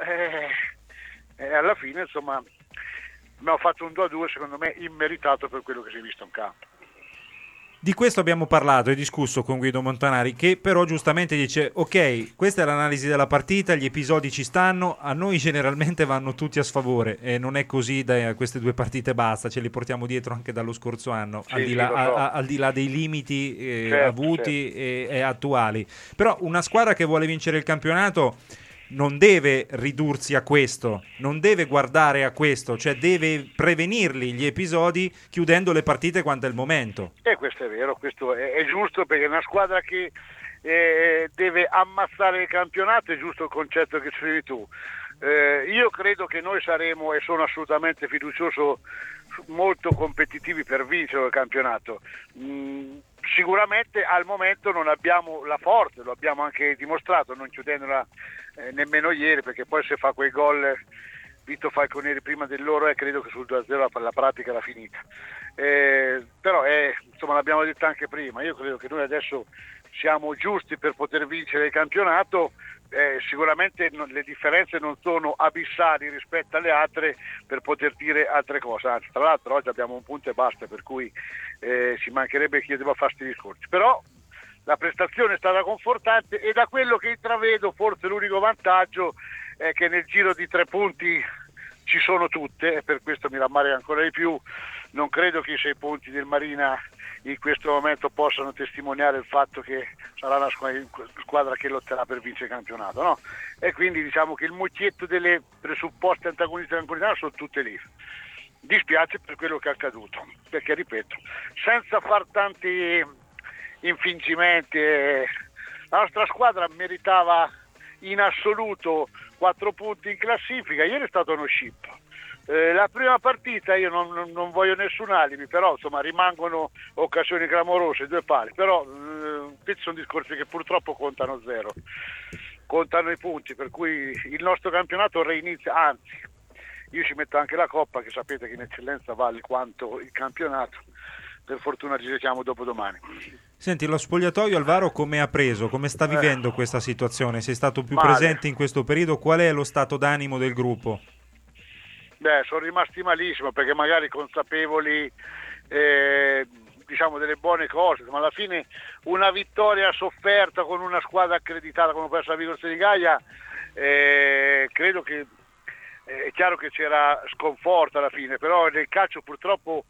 e alla fine insomma abbiamo fatto un 2-2 secondo me immeritato per quello che si è visto in campo. Di questo abbiamo parlato e discusso con Guido Montanari, che però giustamente dice: ok, questa è l'analisi della partita, gli episodi ci stanno, a noi generalmente vanno tutti a sfavore e non è così da queste 2 partite basta, ce li portiamo dietro anche dallo scorso anno, Sì, al di là dei limiti avuti certo. e attuali. Però una squadra che vuole vincere il campionato non deve ridursi a questo, non deve guardare a questo, cioè deve prevenirli gli episodi chiudendo le partite quando è il momento. Questo è vero, questo è giusto, perché una squadra che deve ammazzare il campionato, è giusto il concetto che scrivi tu. Io credo che noi saremo, e sono assolutamente fiducioso, molto competitivi per vincere il campionato. Sicuramente al momento non abbiamo la forza, lo abbiamo anche dimostrato, non chiudendola nemmeno ieri, perché poi se fa quei gol Vito Falconieri prima del loro, e credo che sul 2-0 la pratica era finita. Però insomma, l'abbiamo detto anche prima, io credo che noi adesso siamo giusti per poter vincere il campionato. Sicuramente le differenze non sono abissali rispetto alle altre per poter dire altre cose, anzi, tra l'altro oggi abbiamo un punto e basta, per cui ci mancherebbe chi debba fare questi discorsi, però la prestazione è stata confortante, e da quello che intravedo forse l'unico vantaggio è che nel giro di 3 punti ci sono tutte, e per questo mi rammarico ancora di più. Non credo che i 6 punti del Marina in questo momento possano testimoniare il fatto che sarà una squadra che lotterà per vincere il campionato, no? E quindi diciamo che il mucchietto delle presupposte antagoniste dell'Anconitana sono tutte lì. Dispiace per quello che è accaduto, perché ripeto, senza far tanti infingimenti, la nostra squadra meritava in assoluto 4 punti in classifica. Ieri è stato uno scippo. La prima partita io non voglio nessun alibi, però insomma rimangono occasioni clamorose, 2 pali, però questi sono discorsi che purtroppo contano 0, contano i punti, per cui il nostro campionato reinizia, anzi io ci metto anche la Coppa, che sapete che in eccellenza vale quanto il campionato, per fortuna ci giochiamo dopodomani. Senti, lo spogliatoio Alvaro come ha preso, come sta vivendo questa situazione? Sei stato più male. presente in questo periodo, qual è lo stato d'animo del gruppo? Sono rimasti malissimo, perché magari consapevoli diciamo delle buone cose, ma alla fine una vittoria sofferta con una squadra accreditata come persa la Vigor di Gaia, credo che è chiaro che c'era sconforto alla fine, però nel calcio purtroppo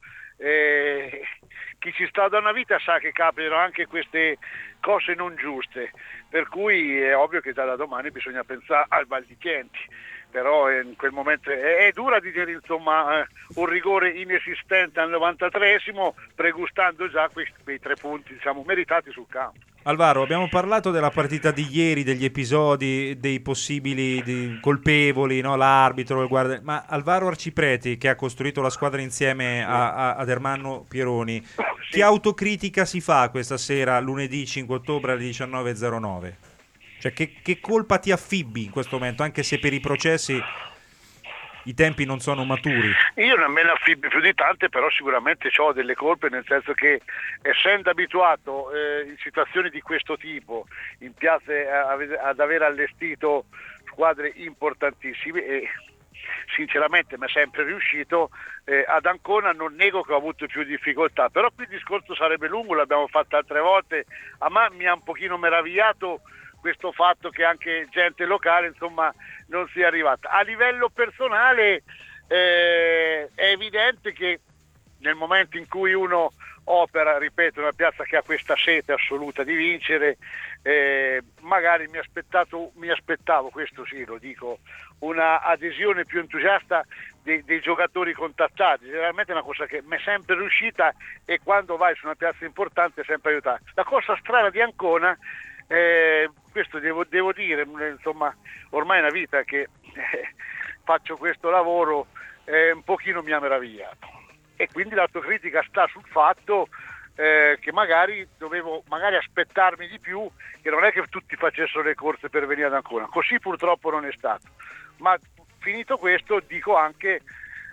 chi ci sta da una vita sa che capitano anche queste cose non giuste, per cui è ovvio che da domani bisogna pensare al Val di Chienti, però in quel momento è dura di dire insomma un rigore inesistente al 93esimo, pregustando già quei 3 punti diciamo meritati sul campo. Alvaro, abbiamo parlato della partita di ieri, degli episodi, dei possibili colpevoli, no? L'arbitro, ma Alvaro Arcipreti, che ha costruito la squadra insieme ad Ermanno Pieroni, sì, che autocritica si fa questa sera, lunedì 5 ottobre alle 19.09? Cioè che colpa ti affibbi in questo momento, anche se per i processi i tempi non sono maturi? Io non me ne affibbi più di tante, però sicuramente ho delle colpe, nel senso che essendo abituato in situazioni di questo tipo in piazze ad aver allestito squadre importantissime, e sinceramente mi è sempre riuscito, ad Ancona non nego che ho avuto più difficoltà, però qui il discorso sarebbe lungo, l'abbiamo fatto altre volte. A me mi ha un pochino meravigliato questo fatto che anche gente locale insomma non sia arrivata. A livello personale è evidente che nel momento in cui uno opera, ripeto, una piazza che ha questa sete assoluta di vincere, magari mi aspettavo, questo sì lo dico, una adesione più entusiasta dei giocatori contattati. Generalmente è una cosa che mi è sempre riuscita, e quando vai su una piazza importante è sempre aiutata. La cosa strana di Ancona, questo devo dire, insomma, ormai è una vita che faccio questo lavoro, un pochino mi ha meravigliato, e quindi l'autocritica sta sul fatto che magari dovevo aspettarmi di più, che non è che tutti facessero le corse per venire ad Ancona, così purtroppo non è stato. Ma finito questo dico anche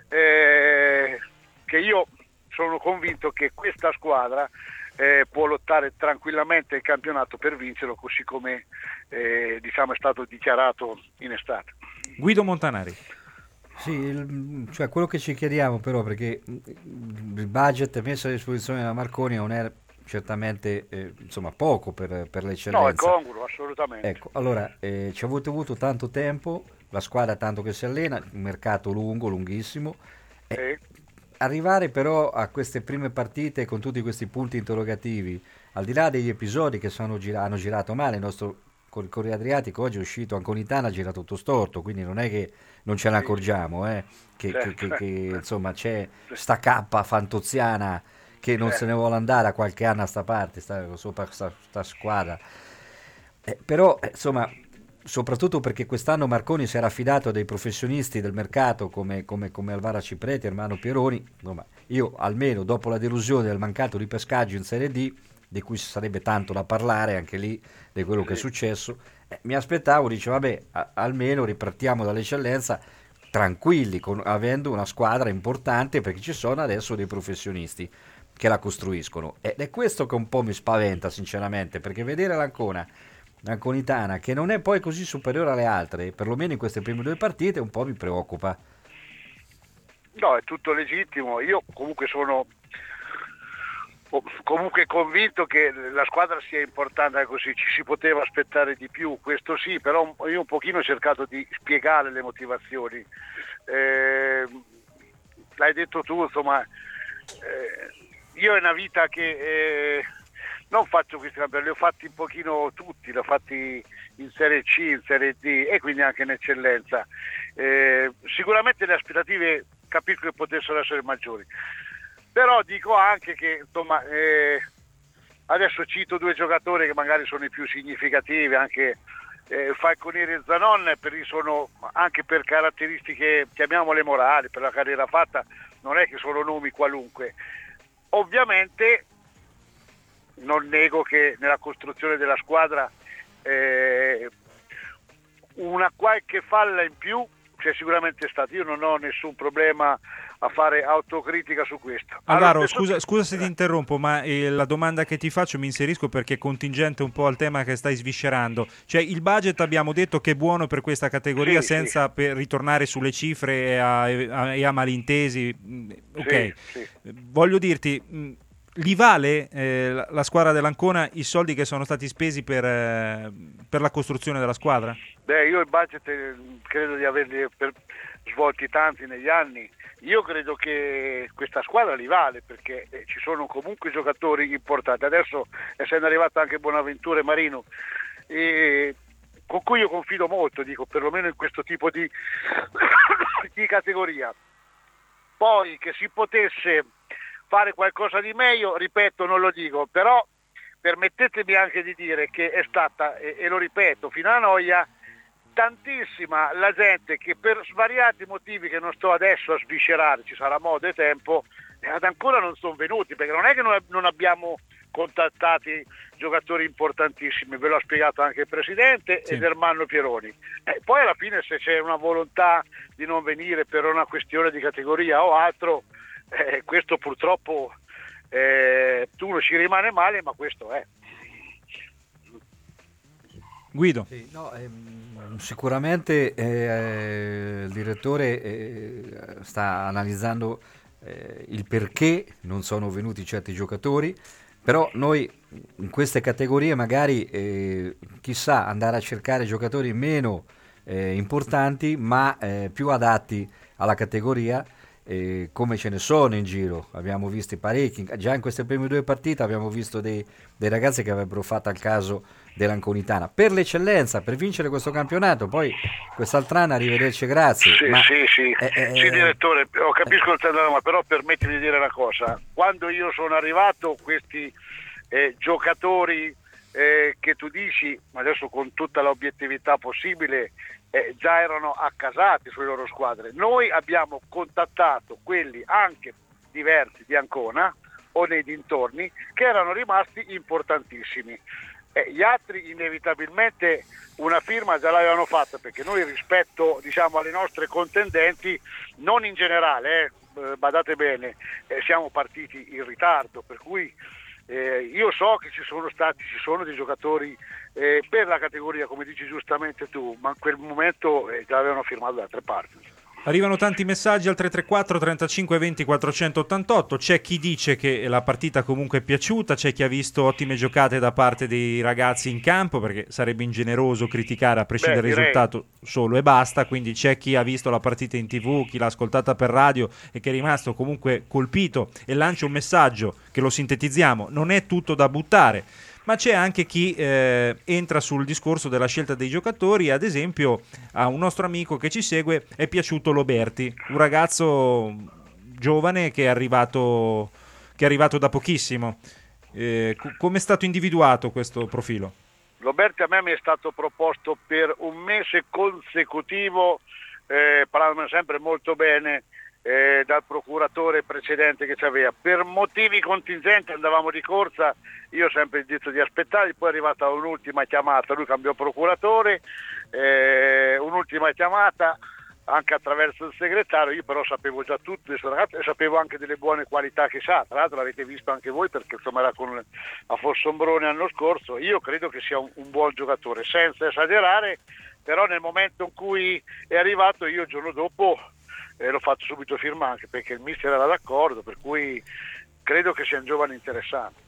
che io sono convinto che questa squadra può lottare tranquillamente il campionato per vincerlo, così come diciamo è stato dichiarato in estate. Guido Montanari. Sì, cioè quello che ci chiediamo però, perché il budget messo a disposizione da Marconi non è certamente insomma poco per l'eccellenza. No, è congruo, assolutamente. Ecco, allora ci avete avuto tanto tempo, la squadra tanto che si allena, un mercato lunghissimo. Arrivare però a queste prime partite con tutti questi punti interrogativi, al di là degli episodi che hanno girato male, il nostro Corriere Adriatico oggi è uscito, Anconitana ha girato tutto storto, quindi non è che non ce ne accorgiamo, che insomma c'è sta cappa fantoziana che non se ne vuole andare a qualche anno a sta parte, sta squadra. Però insomma, soprattutto perché quest'anno Marconi si era affidato a dei professionisti del mercato come Alvaro Cipreti, Ermanno Pieroni. Insomma, io almeno dopo la delusione del mancato ripescaggio in Serie D, di cui sarebbe tanto da parlare anche lì di quello che è successo, mi aspettavo, dice vabbè, almeno ripartiamo dall'eccellenza tranquilli, avendo una squadra importante, perché ci sono adesso dei professionisti che la costruiscono, ed è questo che un po' mi spaventa sinceramente, perché vedere l'Anconitana che non è poi così superiore alle altre, perlomeno in queste prime 2 partite, un po' mi preoccupa. No, è tutto legittimo. Io comunque sono convinto che la squadra sia importante così, ci si poteva aspettare di più, questo sì, però io un pochino ho cercato di spiegare le motivazioni. L'hai detto tu, insomma, io è una vita che non faccio questi campionati, li ho fatti un pochino tutti, li ho fatti in Serie C, in Serie D e quindi anche in eccellenza. Sicuramente le aspettative capisco che potessero essere maggiori, però dico anche che insomma adesso cito 2 giocatori che magari sono i più significativi, anche Falconieri e Zanon, sono anche per caratteristiche, chiamiamole morali, per la carriera fatta, non è che sono nomi qualunque. Ovviamente non nego che nella costruzione della squadra una qualche falla in più c'è sicuramente stata. Io non ho nessun problema a fare autocritica su questo. Alvaro, scusa se ti interrompo, ma la domanda che ti faccio mi inserisco perché è contingente un po' al tema che stai sviscerando. Cioè, il budget abbiamo detto che è buono per questa categoria, senza ritornare sulle cifre e a malintesi. Ok, sì. Voglio dirti, gli vale la squadra dell'Ancona i soldi che sono stati spesi per la costruzione della squadra? Beh, io il budget credo di averli svolti tanti negli anni. Io credo che questa squadra li vale, perché ci sono comunque giocatori importanti. Adesso essendo arrivato anche Bonaventura e Marino, con cui io confido molto, dico, perlomeno in questo tipo di categoria. Poi che si potesse fare qualcosa di meglio, ripeto, non lo dico, però permettetemi anche di dire che è stata, e lo ripeto, fino a noia, tantissima la gente che per svariati motivi che non sto adesso a sviscerare, ci sarà modo e tempo, ad ancora non sono venuti, perché non è che non abbiamo contattati giocatori importantissimi, ve l'ha spiegato anche il presidente ed Ermanno Pieroni. Poi alla fine se c'è una volontà di non venire per una questione di categoria o altro, questo purtroppo uno ci rimane male, ma questo è. Guido. Sì, no, sicuramente il direttore sta analizzando il perché non sono venuti certi giocatori, però noi in queste categorie magari chissà andare a cercare giocatori meno importanti ma più adatti alla categoria, come ce ne sono in giro, abbiamo visti parecchi, già in queste prime 2 partite abbiamo visto dei ragazzi che avrebbero fatto al caso dell'Anconitana per l'eccellenza, per vincere questo campionato. Poi quest'altro anno arrivederci, grazie. Sì, direttore, capisco il tema, ma però permettimi di dire una cosa: quando io sono arrivato questi giocatori che tu dici, adesso con tutta l'obiettività possibile, già erano accasati sulle loro squadre. Noi abbiamo contattato quelli anche diversi di Ancona o nei dintorni che erano rimasti importantissimi. Gli altri inevitabilmente una firma già l'avevano fatta, perché noi rispetto, diciamo, alle nostre contendenti, non in generale, badate bene, siamo partiti in ritardo, per cui io so che ci sono dei giocatori per la categoria, come dici giustamente tu, ma in quel momento già avevano firmato da altre parti. Arrivano tanti messaggi al 334 35 20 488. C'è chi dice che la partita comunque è piaciuta, c'è chi ha visto ottime giocate da parte dei ragazzi in campo, perché sarebbe ingeneroso criticare a prescindere dal risultato solo e basta. Quindi c'è chi ha visto la partita in TV, chi l'ha ascoltata per radio e che è rimasto comunque colpito e lancia un messaggio che lo sintetizziamo: non è tutto da buttare. Ma c'è anche chi entra sul discorso della scelta dei giocatori. Ad esempio, a un nostro amico che ci segue è piaciuto Loberti, un ragazzo giovane che è arrivato da pochissimo. Come è stato individuato questo profilo? Loberti a me mi è stato proposto per un mese consecutivo, parlavano sempre molto bene, dal procuratore precedente che c'aveva. Per motivi contingenti andavamo di corsa, io ho sempre detto di aspettare, poi è arrivata un'ultima chiamata, lui cambiò procuratore, un'ultima chiamata anche attraverso il segretario. Io però sapevo già tutto di questo ragazzo e sapevo anche delle buone qualità che sa, tra l'altro l'avete visto anche voi perché insomma era a Fossombrone l'anno scorso. Io credo che sia un buon giocatore, senza esagerare, però nel momento in cui è arrivato io il giorno dopo l'ho fatto subito firmare, anche perché il mister era d'accordo, per cui credo che sia un giovane interessante.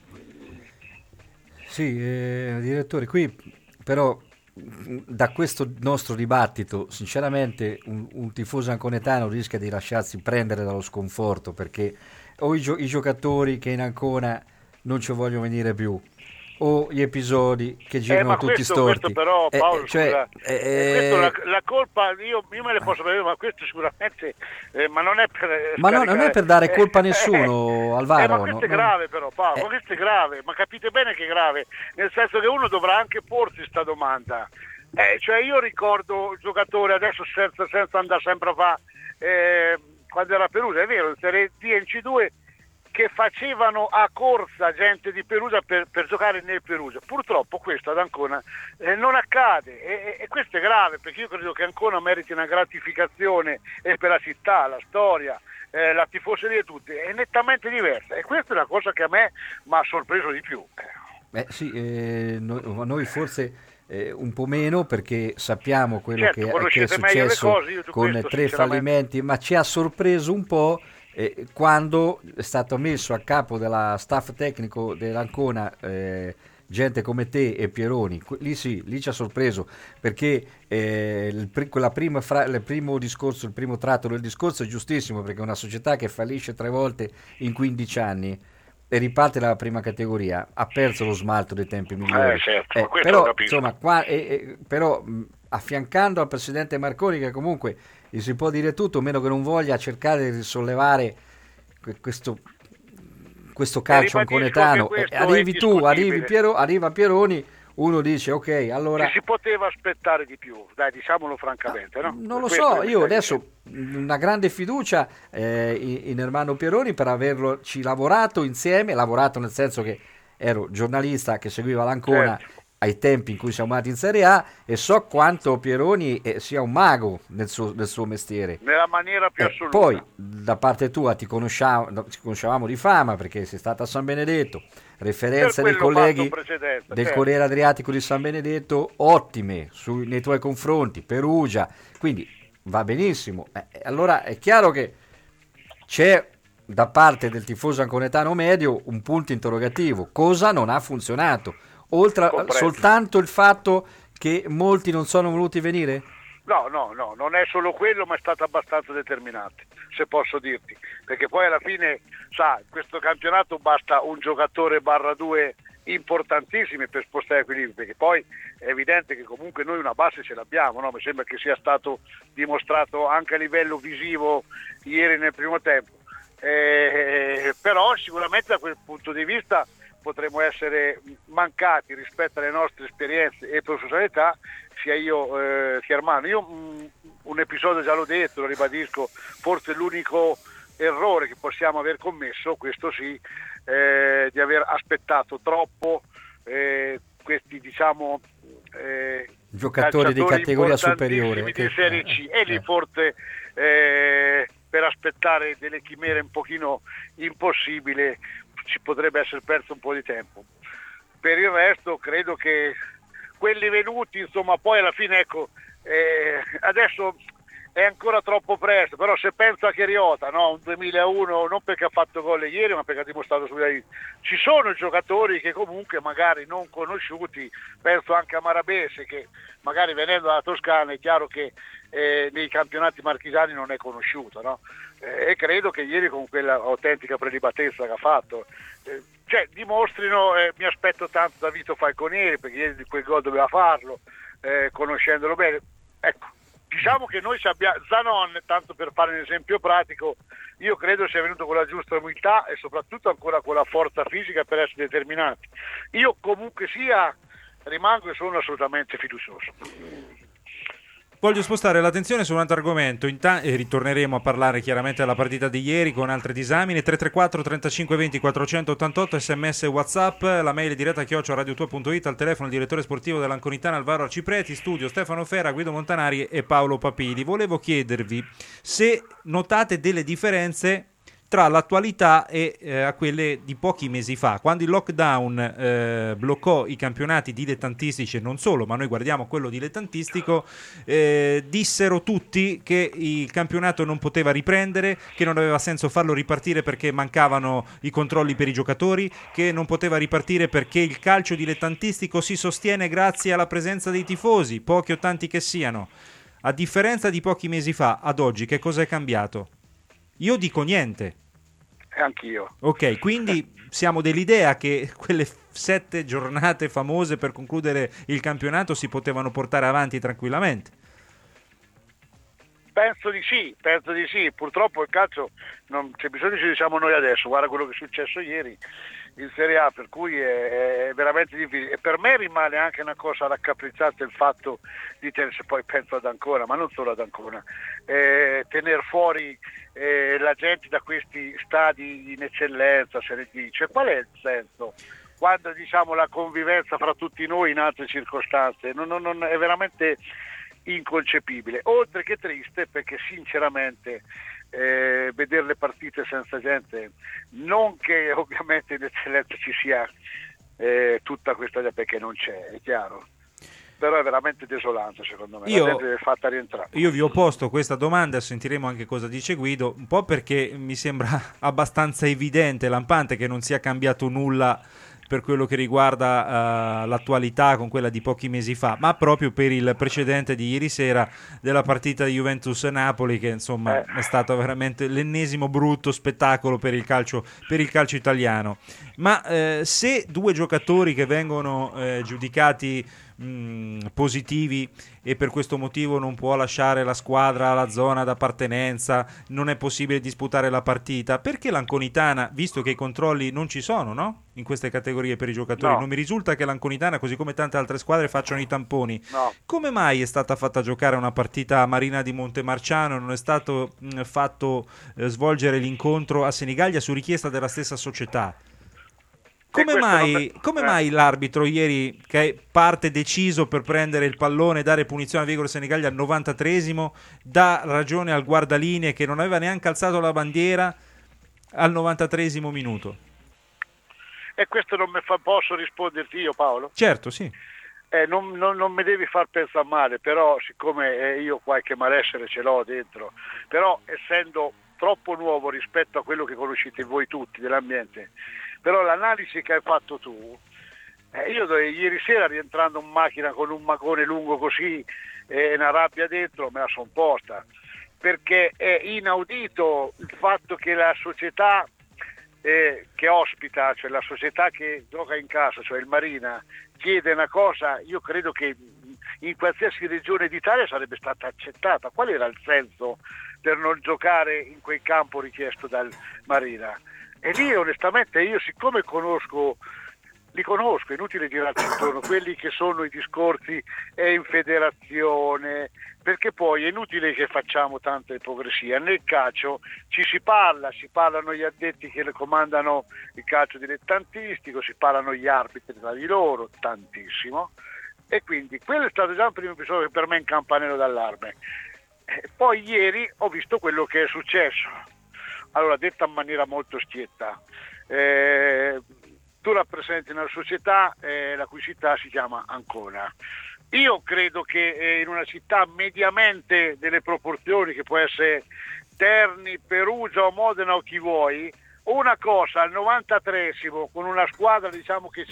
Sì, direttore, qui però da questo nostro dibattito sinceramente un tifoso anconetano rischia di lasciarsi prendere dallo sconforto, perché o i giocatori che in Ancona non ci vogliono venire più, o gli episodi che girano tutti storti. Questo però Paolo, scusa, questo la colpa io me le posso prendere, ma questo sicuramente ma non è per non è per dare colpa a nessuno, Alvaro. Ma questo è grave però Paolo, questo è grave, ma capite bene che è grave, nel senso che uno dovrà anche porsi sta domanda. Cioè io ricordo giocatori, adesso senza andare sempre a fare quando era Perugia, è vero, in Serie D e in C2, che facevano a corsa gente di Perugia per giocare nel Perugia. Purtroppo questo ad Ancona non accade e questo è grave, perché io credo che Ancona meriti una gratificazione per la città, la storia, la tifoseria e tutti, è nettamente diversa e questa è la cosa che a me mi ha sorpreso di più. Sì, noi forse un po' meno, perché sappiamo quello che è successo con 3 fallimenti, ma ci ha sorpreso un po' quando è stato messo a capo della staff tecnico dell'Ancona gente come te e Pieroni. Lì ci ha sorpreso, perché il primo tratto del discorso è giustissimo, perché una società che fallisce 3 volte in 15 anni e riparte dalla prima categoria ha perso lo smalto dei tempi migliori. Certo, però insomma però affiancando al presidente Marconi, che comunque gli si può dire tutto, meno che non voglia cercare di risollevare questo calcio anconetano. Arriva Pieroni, uno dice ok, allora si poteva aspettare di più, dai, diciamolo francamente, no? Non lo so, io adesso una grande fiducia in Ermanno Pieroni per averci lavorato insieme, lavorato nel senso che ero giornalista che seguiva l'Ancona, certo, ai tempi in cui siamo andati in Serie A, e so quanto Pieroni sia un mago nel suo mestiere. Nella maniera più assoluta. Poi da parte tua ci conoscevamo di fama, perché sei stata a San Benedetto, referenze dei colleghi del Corriere Adriatico di San Benedetto ottime nei tuoi confronti, Perugia, quindi va benissimo. Allora è chiaro che c'è da parte del tifoso anconetano medio un punto interrogativo: cosa non ha funzionato? Oltre soltanto il fatto che molti non sono voluti venire? No, non è solo quello, ma è stato abbastanza determinante, se posso dirti, perché poi alla fine, in questo campionato basta un giocatore /2 importantissimi per spostare equilibrio, perché poi è evidente che comunque noi una base ce l'abbiamo, no? Mi sembra che sia stato dimostrato anche a livello visivo ieri nel primo tempo, però sicuramente da quel punto di vista potremmo essere mancati rispetto alle nostre esperienze e professionalità, sia io sia Ermanno. Io un episodio già l'ho detto, lo ribadisco, forse l'unico errore che possiamo aver commesso, questo sì, di aver aspettato troppo questi giocatori di categoria superiore di Serie C, e lì forse per aspettare delle chimere un pochino impossibili ci potrebbe essere perso un po' di tempo. Per il resto credo che quelli venuti, insomma, poi alla fine adesso è ancora troppo presto, però se penso a Cheriota, no? Un 2001, non perché ha fatto gol ieri, ma perché ha dimostrato ci sono giocatori che comunque magari non conosciuti, penso anche a Marabese, che magari venendo dalla Toscana è chiaro che nei campionati marchigiani non è conosciuto, no? E credo che ieri con quella autentica prelibatezza che ha fatto, dimostrino, mi aspetto tanto da Vito Falconieri, perché ieri di quel gol doveva farlo, conoscendolo bene. Ecco, diciamo che noi Zanon, tanto per fare un esempio pratico, io credo sia venuto con la giusta umiltà e soprattutto ancora con la forza fisica per essere determinati. Io comunque sia rimango e sono assolutamente fiducioso. Voglio spostare l'attenzione su un altro argomento e ritorneremo a parlare chiaramente della partita di ieri con altre disamine. 334 35 20 488 sms e WhatsApp, la mail è diretta @radio2.it, al telefono il direttore sportivo dell'Anconitana Alvaro Arcipreti, studio Stefano Fera, Guido Montanari e Paolo Papili. Volevo chiedervi se notate delle differenze tra l'attualità e a quelle di pochi mesi fa, quando il lockdown bloccò i campionati dilettantistici e non solo, ma noi guardiamo quello dilettantistico, dissero tutti che il campionato non poteva riprendere, che non aveva senso farlo ripartire perché mancavano i controlli per i giocatori, che non poteva ripartire perché il calcio dilettantistico si sostiene grazie alla presenza dei tifosi, pochi o tanti che siano. A differenza di pochi mesi fa, ad oggi, che cosa è cambiato? Io dico niente. Anch'io. Ok, quindi siamo dell'idea che quelle 7 giornate famose per concludere il campionato si potevano portare avanti tranquillamente. Penso di sì. Purtroppo il calcio non c'è bisogno, ci diciamo noi adesso, guarda quello che è successo ieri in Serie A, per cui è veramente difficile. E per me rimane anche una cosa raccapricciante il fatto di tenere, poi penso ad Ancona, ma non solo ad Ancona, tenere fuori la gente da questi stadi in eccellenza, Serie D. Cioè, qual è il senso? Quando diciamo la convivenza fra tutti noi in altre circostanze non è veramente inconcepibile, oltre che triste, perché sinceramente vedere le partite senza gente, non che ovviamente in eccellenza ci sia tutta questa, perché non c'è, è chiaro, però è veramente desolante secondo me. La gente è fatta rientrare. Io vi ho posto questa domanda, sentiremo anche cosa dice Guido, un po' perché mi sembra abbastanza evidente, lampante, che non sia cambiato nulla per quello che riguarda l'attualità con quella di pochi mesi fa, ma proprio per il precedente di ieri sera della partita di Juventus-Napoli, che insomma è stato veramente l'ennesimo brutto spettacolo per il calcio italiano. Ma se 2 giocatori che vengono giudicati positivi e per questo motivo non può lasciare la squadra, la zona d'appartenenza, non è possibile disputare la partita, perché l'Anconitana, visto che i controlli non ci sono, no? In queste categorie per i giocatori, non mi risulta che l'Anconitana, così come tante altre squadre, facciano i tamponi. Come mai è stata fatta giocare una partita a Marina di Montemarciano, non è stato fatto svolgere l'incontro a Senigallia su richiesta della stessa società? Come mai l'arbitro ieri, che parte deciso per prendere il pallone e dare punizione a Vigor Senigallia al 93esimo, dà ragione al guardalinee che non aveva neanche alzato la bandiera al 93esimo minuto? E questo posso risponderti io, Paolo? Certo, sì. Non mi devi far pensare male, però siccome io qualche malessere ce l'ho dentro, però essendo troppo nuovo rispetto a quello che conoscete voi tutti dell'ambiente, però l'analisi che hai fatto tu, io ieri sera rientrando in macchina con un macone lungo così e una rabbia dentro me la son posta, perché è inaudito il fatto che la società che ospita, cioè la società che gioca in casa, cioè il Marina, chiede una cosa, io credo che in qualsiasi regione d'Italia sarebbe stata accettata. Qual era il senso per non giocare in quel campo richiesto dal Marina? E lì onestamente io, siccome li conosco, è inutile girarci intorno, quelli che sono i discorsi in federazione, perché poi è inutile che facciamo tanta ipocrisia. Nel calcio si parlano gli addetti che comandano il calcio dilettantistico, si parlano gli arbitri tra di loro, tantissimo, e quindi quello è stato già un primo episodio che per me è un campanello d'allarme. Poi ieri ho visto quello che è successo. Allora, detta in maniera molto schietta, tu rappresenti una società la cui città si chiama Ancona, Io credo che in una città mediamente delle proporzioni, che può essere Terni, Perugia o Modena o chi vuoi, una cosa al 93esimo con una squadra diciamo che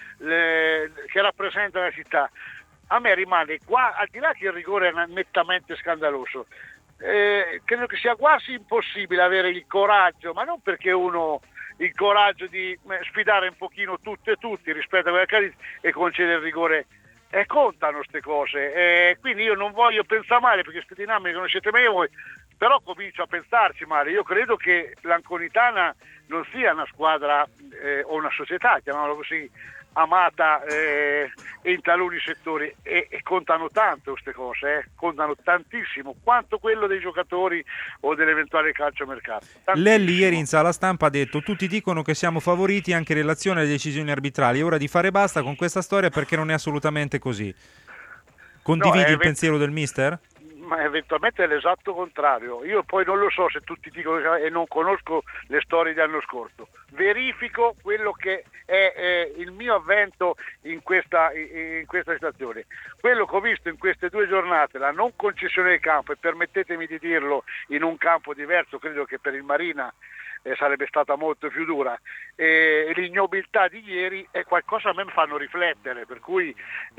rappresenta la città, a me rimane qua, al di là che il rigore è nettamente scandaloso, credo che sia quasi impossibile avere il coraggio, ma non perché uno il coraggio di sfidare un pochino tutte e tutti rispetto a quella che e concedere il rigore, contano queste cose, quindi io non voglio pensare male perché queste dinamiche conoscete meglio voi, però comincio a pensarci male. Io credo che l'Anconitana non sia una squadra o una società, chiamiamolo così, amata in taluni settori, e contano tanto queste cose, contano tantissimo, quanto quello dei giocatori o dell'eventuale calciomercato. Lelli ieri in sala stampa ha detto: tutti dicono che siamo favoriti anche in relazione alle decisioni arbitrali, è ora di fare basta con questa storia perché non è assolutamente così. Condividi il pensiero del mister? Ma eventualmente è l'esatto contrario. Io poi non lo so se tutti dicono, e non conosco le storie di anno scorso, verifico quello che è il mio avvento in questa situazione. Quello che ho visto in queste 2 giornate, la non concessione del campo, e permettetemi di dirlo in un campo diverso, credo che per il Marina sarebbe stata molto più dura, e l'ignobiltà di ieri è qualcosa che a me fanno riflettere, per cui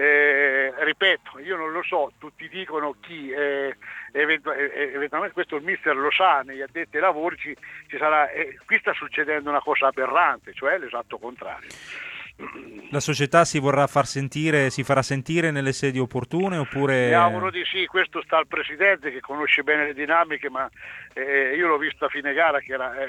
ripeto, io non lo so, tutti dicono chi, eventualmente questo il mister lo sa, negli addetti ai lavori ci sarà, qui sta succedendo una cosa aberrante, cioè l'esatto contrario. La società si vorrà far sentire, si farà sentire nelle sedi opportune oppure? Mi auguro di sì, questo sta al presidente che conosce bene le dinamiche, ma io l'ho visto a fine gara che era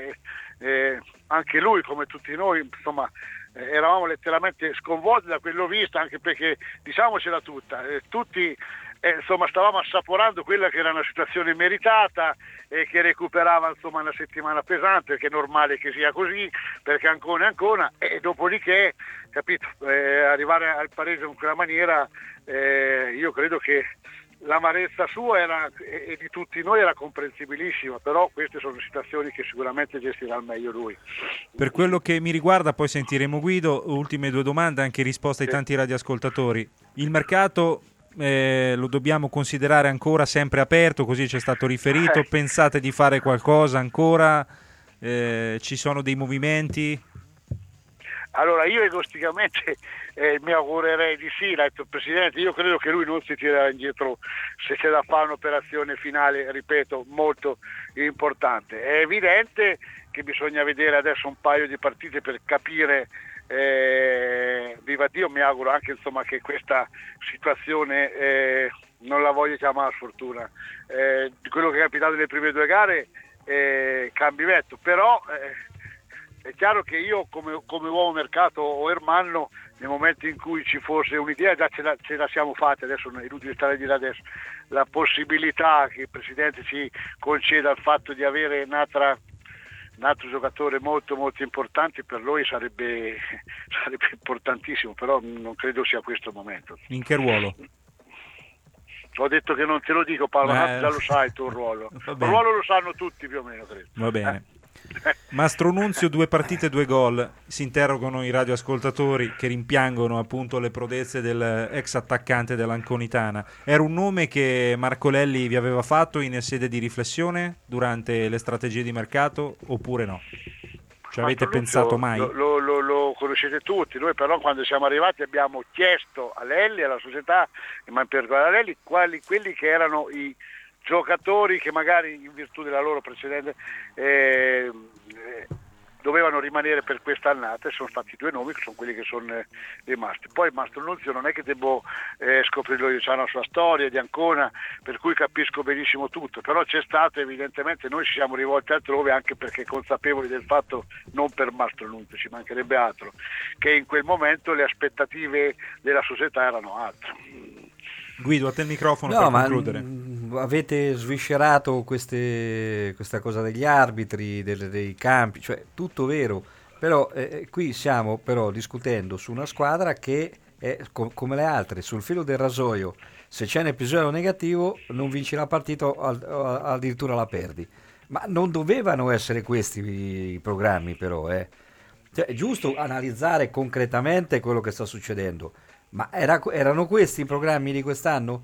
anche lui come tutti noi, insomma, eravamo letteralmente sconvolti da quello visto, anche perché diciamocela tutta, tutti insomma stavamo assaporando quella che era una situazione meritata e che recuperava insomma una settimana pesante, perché è normale che sia così, perché ancora e dopodiché, capito, arrivare al pareggio in quella maniera, io credo che l'amarezza sua e di tutti noi era comprensibilissima, però queste sono situazioni che sicuramente gestirà al meglio lui. Per quello che mi riguarda, poi sentiremo Guido. Ultime 2 domande, anche risposte ai tanti radioascoltatori. Il mercato lo dobbiamo considerare ancora sempre aperto, così ci è stato riferito? Pensate di fare qualcosa ancora? Ci sono dei movimenti? Allora io egoisticamente mi augurerei di sì, l'ha detto il Presidente, io credo che lui non si tirerà indietro se c'è da fare un'operazione finale, ripeto, molto importante. È evidente che bisogna vedere adesso un paio di partite per capire, viva Dio, mi auguro anche insomma che questa situazione non la voglio chiamare sfortuna, di quello che è capitato nelle prime 2 gare cambi vetto, però è chiaro che io come uomo mercato o Ermanno, nel momento in cui ci fosse un'idea, già ce la siamo fatta, adesso è inutile stare a dire adesso, la possibilità che il Presidente ci conceda il fatto di avere un altro giocatore molto molto importante, per noi sarebbe importantissimo, però non credo sia questo il momento. In che ruolo? Ho detto che non te lo dico, Paolo, già lo sai il tuo ruolo. Il ruolo lo sanno tutti più o meno, credo. Va bene. Mastro Nunzio, 2 partite 2 gol. Si interrogano i radioascoltatori che rimpiangono appunto le prodezze del ex attaccante dell'Anconitana. Era un nome che Marco Lelli vi aveva fatto in sede di riflessione durante le strategie di mercato oppure no? Ci avete pensato mai? Lo conoscete tutti, noi però quando siamo arrivati abbiamo chiesto a Lelli, alla società, ma in particolare a Lelli, quelli che erano i giocatori che magari in virtù della loro precedente dovevano rimanere per quest'annata, e sono stati 2 nomi che sono quelli che sono rimasti. Poi Mastro Nunzio non è che devo scoprirlo io, c'è una sua storia di Ancona, per cui capisco benissimo tutto, però c'è stato, evidentemente noi ci siamo rivolti altrove, anche perché consapevoli del fatto, non per Mastro Nunzio, ci mancherebbe altro, che in quel momento le aspettative della società erano altre. Guido, a te il microfono per concludere. Avete sviscerato questa cosa degli arbitri, dei campi, cioè tutto vero, però qui stiamo però discutendo su una squadra che è come le altre, sul filo del rasoio. Se c'è un episodio negativo non vinci la partita, addirittura la perdi. Ma non dovevano essere questi i programmi, però. Cioè, è giusto analizzare concretamente quello che sta succedendo, Ma erano questi i programmi di quest'anno?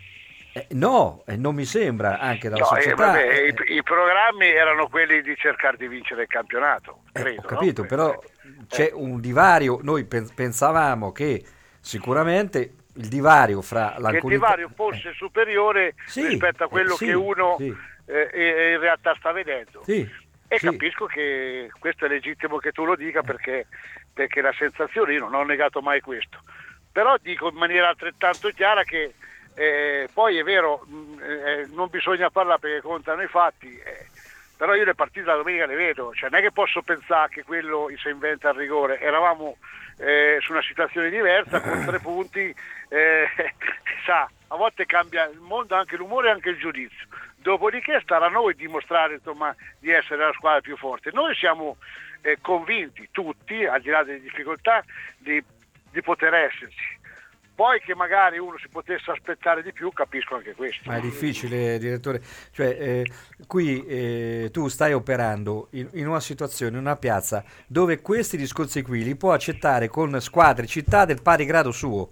No, non mi sembra, anche dalla società. I programmi erano quelli di cercare di vincere il campionato, credo. Ho capito, no? però c'è un divario. Noi pensavamo che sicuramente il divario fra che il divario fosse superiore rispetto a quello che uno in realtà sta vedendo. Capisco che questo è legittimo che tu lo dica perché la sensazione, io non ho negato mai questo, però dico in maniera altrettanto chiara che poi è vero, non bisogna parlare perché contano i fatti, però io le partite la domenica le vedo, cioè non è che posso pensare che quello si inventa il rigore, eravamo su una situazione diversa con 3 punti, sa, a volte cambia il mondo, anche l'umore e anche il giudizio, dopodiché starà a noi dimostrare, insomma, di essere la squadra più forte. Noi siamo convinti tutti, al di là delle difficoltà, di poter esserci. Poi che magari uno si potesse aspettare di più, capisco anche questo. Ma è difficile, direttore. Cioè, qui tu stai operando in una situazione, in una piazza, dove questi discorsi qui li può accettare con squadre, città del pari grado suo.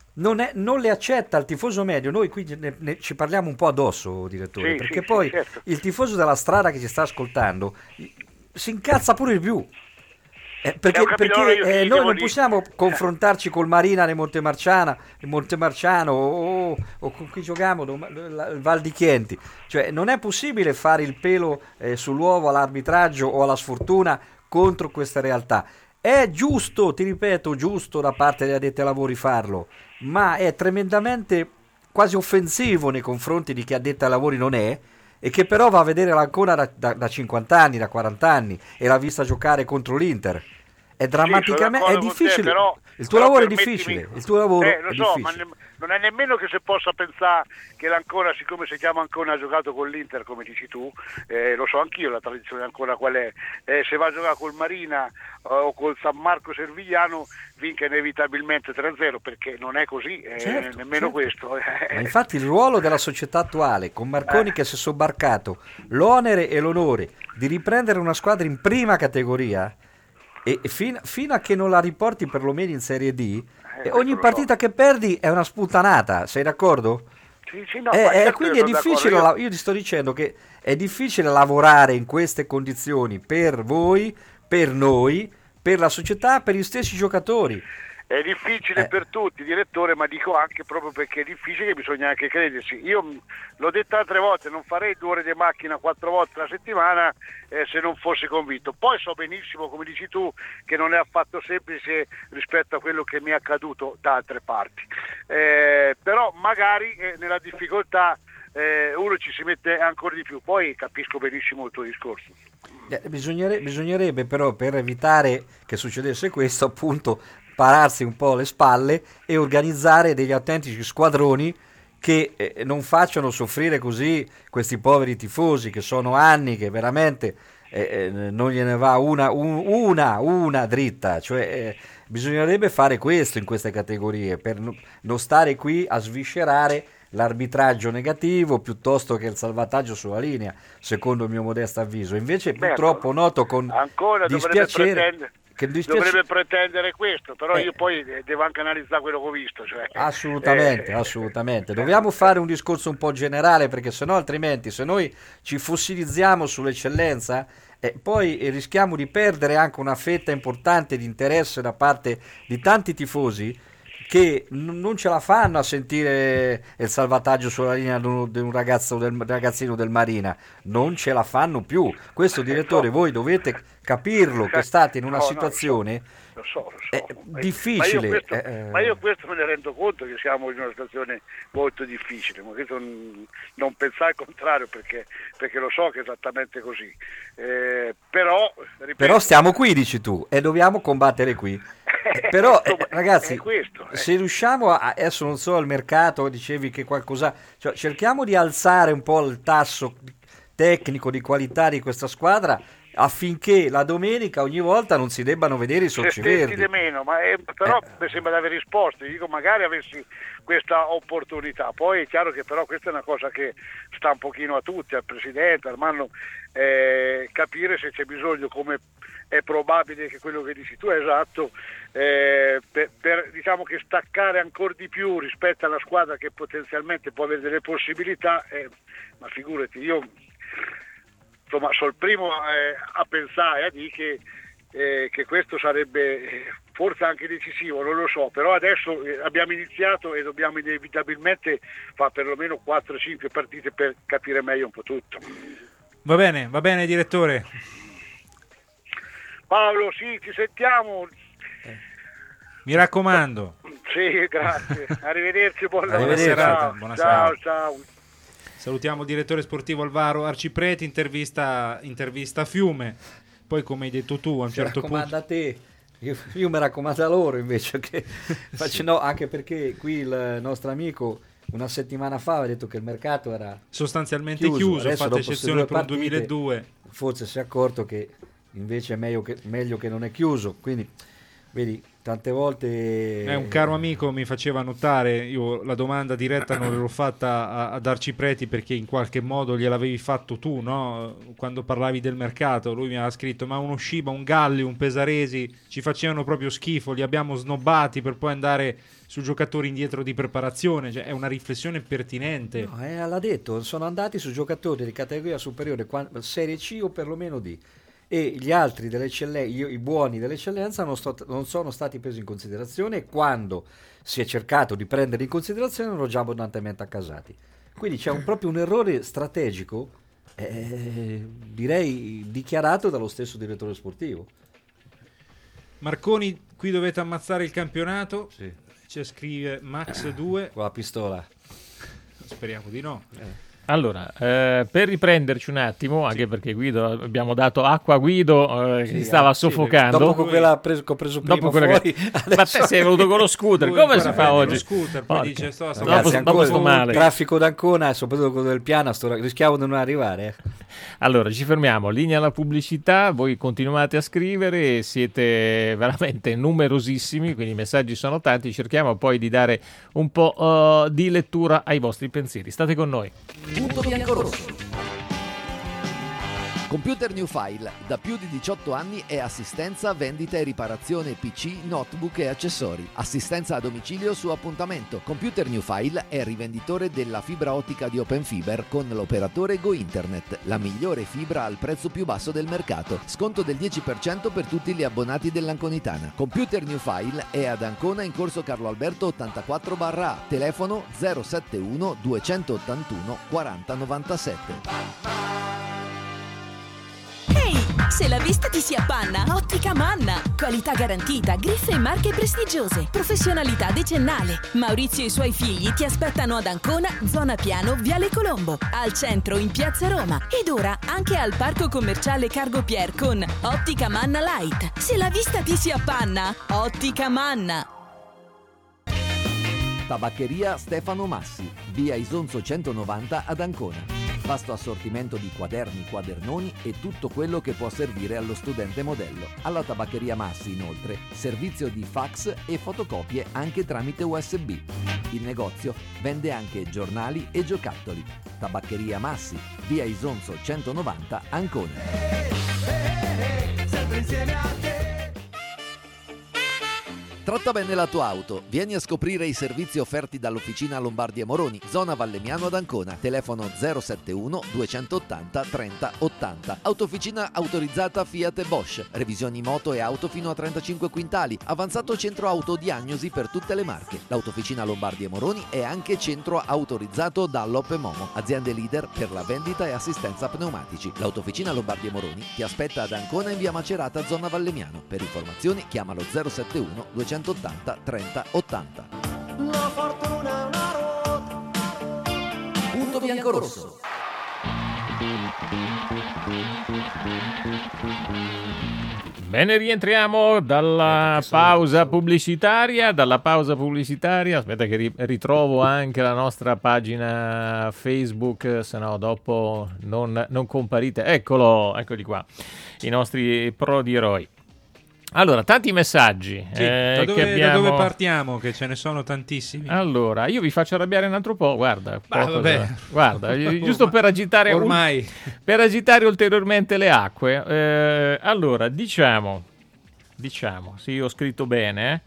Non le accetta il tifoso medio. Noi qui ci parliamo un po' addosso, direttore, perché poi certo. Il tifoso della strada che ci sta ascoltando si incazza pure di più. Perché noi non possiamo confrontarci col Marina nel Montemarciano o con chi giochiamo il Val di Chienti, cioè non è possibile fare il pelo sull'uovo all'arbitraggio o alla sfortuna contro questa realtà. È giusto, ti ripeto, giusto da parte degli addetti ai lavori farlo, ma è tremendamente quasi offensivo nei confronti di chi addetti ai lavori non è, e che però va a vedere l'Ancona da 50 anni, da 40 anni, e l'ha vista giocare contro l'Inter. È drammaticamente è difficile. Però, il tuo lavoro è difficile. Il tuo lavoro lo so, ma non è nemmeno che se possa pensare che l'Ancona, siccome si chiama Ancona, ha giocato con l'Inter, come dici tu, lo so anch'io la tradizione Ancona qual è. Se va a giocare col Marina o col San Marco Servigliano, vinca inevitabilmente 3-0, perché non è così, nemmeno questo. Ma infatti il ruolo della società attuale, con Marconi che si è sobbarcato l'onere e l'onore di riprendere una squadra in prima categoria, e fino a che non la riporti perlomeno in Serie D, ogni partita che perdi è una sputtanata, sei d'accordo? Sì, no, quindi è difficile, io ti sto dicendo che è difficile lavorare in queste condizioni per voi, per noi, per la società, per gli stessi giocatori. È difficile per tutti, direttore, ma dico anche proprio perché è difficile che bisogna anche credersi. Io l'ho detto altre volte, non farei 2 ore di macchina 4 volte alla settimana se non fossi convinto. Poi so benissimo, come dici tu, che non è affatto semplice rispetto a quello che mi è accaduto da altre parti. Però magari nella difficoltà uno ci si mette ancora di più. Poi capisco benissimo il tuo discorso. Bisognerebbe però, per evitare che succedesse questo, appunto, pararsi un po' le spalle e organizzare degli autentici squadroni che non facciano soffrire così questi poveri tifosi, che sono anni che veramente non gliene va una dritta. Cioè bisognerebbe fare questo in queste categorie, per non stare qui a sviscerare l'arbitraggio negativo piuttosto che il salvataggio sulla linea, secondo il mio modesto avviso. Invece purtroppo noto con dispiacere dovrebbe pretendere questo, però io poi devo anche analizzare quello che ho visto. Assolutamente. Dobbiamo fare un discorso un po' generale, perché sennò altrimenti, se noi ci fossilizziamo sull'eccellenza, poi rischiamo di perdere anche una fetta importante di interesse da parte di tanti tifosi che non ce la fanno a sentire il salvataggio sulla linea di un ragazzino del Marina, non ce la fanno più. Questo, direttore, voi dovete capirlo, che state in una situazione lo so. difficile. Ma io questo me ne rendo conto, che siamo in una situazione molto difficile, ma questo non pensare il contrario, perché lo so che è esattamente così. Però stiamo qui, dici tu, e dobbiamo combattere qui. Però ragazzi, se riusciamo adesso non so, il mercato, dicevi che qualcosa, cioè, cerchiamo di alzare un po' il tasso tecnico di qualità di questa squadra, affinché la domenica ogni volta non si debbano vedere i sorci verdi. Meno, però mi sembra di aver risposto. Dico, magari avessi questa opportunità. Poi è chiaro che però questa è una cosa che sta un pochino a tutti, al presidente, al Manno, capire se c'è bisogno, come è probabile che quello che dici tu è esatto, per diciamo che staccare ancora di più rispetto alla squadra che potenzialmente può avere delle possibilità, ma figurati, io insomma sono il primo a pensare, a dire che questo sarebbe forse anche decisivo, non lo so, però adesso abbiamo iniziato e dobbiamo inevitabilmente fare perlomeno 4-5 partite per capire meglio un po' tutto. Va bene direttore. Paolo, sì, ci sentiamo. Mi raccomando. Sì, grazie. Arrivederci, buona serata. Ciao. Salutiamo il direttore sportivo Alvaro Arcipreti, intervista a Fiume. Poi, come hai detto tu, a un certo punto... raccomanda a te. Io mi raccomando a loro invece che faccio, no, anche perché qui il nostro amico una settimana fa aveva detto che il mercato era sostanzialmente chiuso, fate eccezione per un 2002. Forse si è accorto che invece è meglio che non è chiuso, quindi vedi, tante volte un caro amico mi faceva notare, io la domanda diretta non l'ho fatta ad Arcipreti perché in qualche modo gliel'avevi fatto tu, no? Quando parlavi del mercato lui mi aveva scritto: ma uno Sciba, un Galli, un Pesaresi ci facevano proprio schifo, li abbiamo snobbati per poi andare su giocatori indietro di preparazione, cioè è una riflessione pertinente. No, l'ha detto, sono andati su giocatori di categoria superiore, Serie C o perlomeno D, e gli altri i buoni dell'eccellenza non sono stati presi in considerazione, e quando si è cercato di prendere in considerazione erano già abbondantemente accasati. Quindi c'è proprio un errore strategico, direi dichiarato dallo stesso direttore sportivo. Marconi, qui dovete ammazzare il campionato. Sì. Ci scrive Max 2 con la pistola. Speriamo di no. Allora, per riprenderci un attimo, anche perché Guido, abbiamo dato acqua a Guido che stava soffocando. Dopo quella che ho preso prima dopo fuori, ma te sei venuto con lo scooter, come si fa oggi? Lo scooter, poi dice dopo sto male. Il traffico d'Ancona, soprattutto quello del piano, rischiamo di non arrivare. Allora, ci fermiamo, linea alla pubblicità, voi continuate a scrivere, siete veramente numerosissimi, quindi i messaggi sono tanti, cerchiamo poi di dare un po' di lettura ai vostri pensieri. State con noi. Punto biancorosso. Computer New File, da più di 18 anni è assistenza, vendita e riparazione PC, notebook e accessori. Assistenza a domicilio su appuntamento. Computer New File è rivenditore della fibra ottica di Open Fiber con l'operatore Go Internet, la migliore fibra al prezzo più basso del mercato. Sconto del 10% per tutti gli abbonati dell'Anconitana. Computer New File è ad Ancona in corso Carlo Alberto 84/A, telefono 071 281 4097. Se la vista ti si appanna, Ottica Manna. Qualità garantita, griffe e marche prestigiose, professionalità decennale. Maurizio e i suoi figli ti aspettano ad Ancona, zona Piano, Viale Colombo, al centro in Piazza Roma ed ora anche al parco commerciale Cargo Pier con Ottica Manna Light. Se la vista ti si appanna, Ottica Manna. Tabaccheria Stefano Massi, via Isonzo 190 ad Ancona. Vasto assortimento di quaderni, quadernoni e tutto quello che può servire allo studente modello. Alla Tabaccheria Massi, inoltre, servizio di fax e fotocopie anche tramite USB. Il negozio vende anche giornali e giocattoli. Tabaccheria Massi, via Isonzo 190 Ancona. Sempre insieme a te. Tratta bene la tua auto. Vieni a scoprire i servizi offerti dall'Officina Lombardi e Moroni, zona Valemiano ad Ancona. Telefono 071 280 30 80. Autofficina autorizzata Fiat e Bosch. Revisioni moto e auto fino a 35 quintali. Avanzato centro autodiagnosi per tutte le marche. L'Autofficina Lombardi e Moroni è anche centro autorizzato dall'Ope Momo, aziende leader per la vendita e assistenza pneumatici. L'Autofficina Lombardi e Moroni ti aspetta ad Ancona in via Macerata, zona Valemiano. Per informazioni chiamalo 071 280 30 80. La fortuna è una ruota. Punto biancorosso. Bene, rientriamo dalla pausa pubblicitaria. Aspetta che ritrovo anche la nostra pagina Facebook, se no dopo non comparite. Eccoli qua, i nostri pro di eroi. Allora, tanti messaggi. Sì, da dove partiamo? Che ce ne sono tantissimi. Allora, io vi faccio arrabbiare un altro po'. Guarda, giusto per agitare per agitare ulteriormente le acque. Allora, diciamo, sì, io ho scritto bene.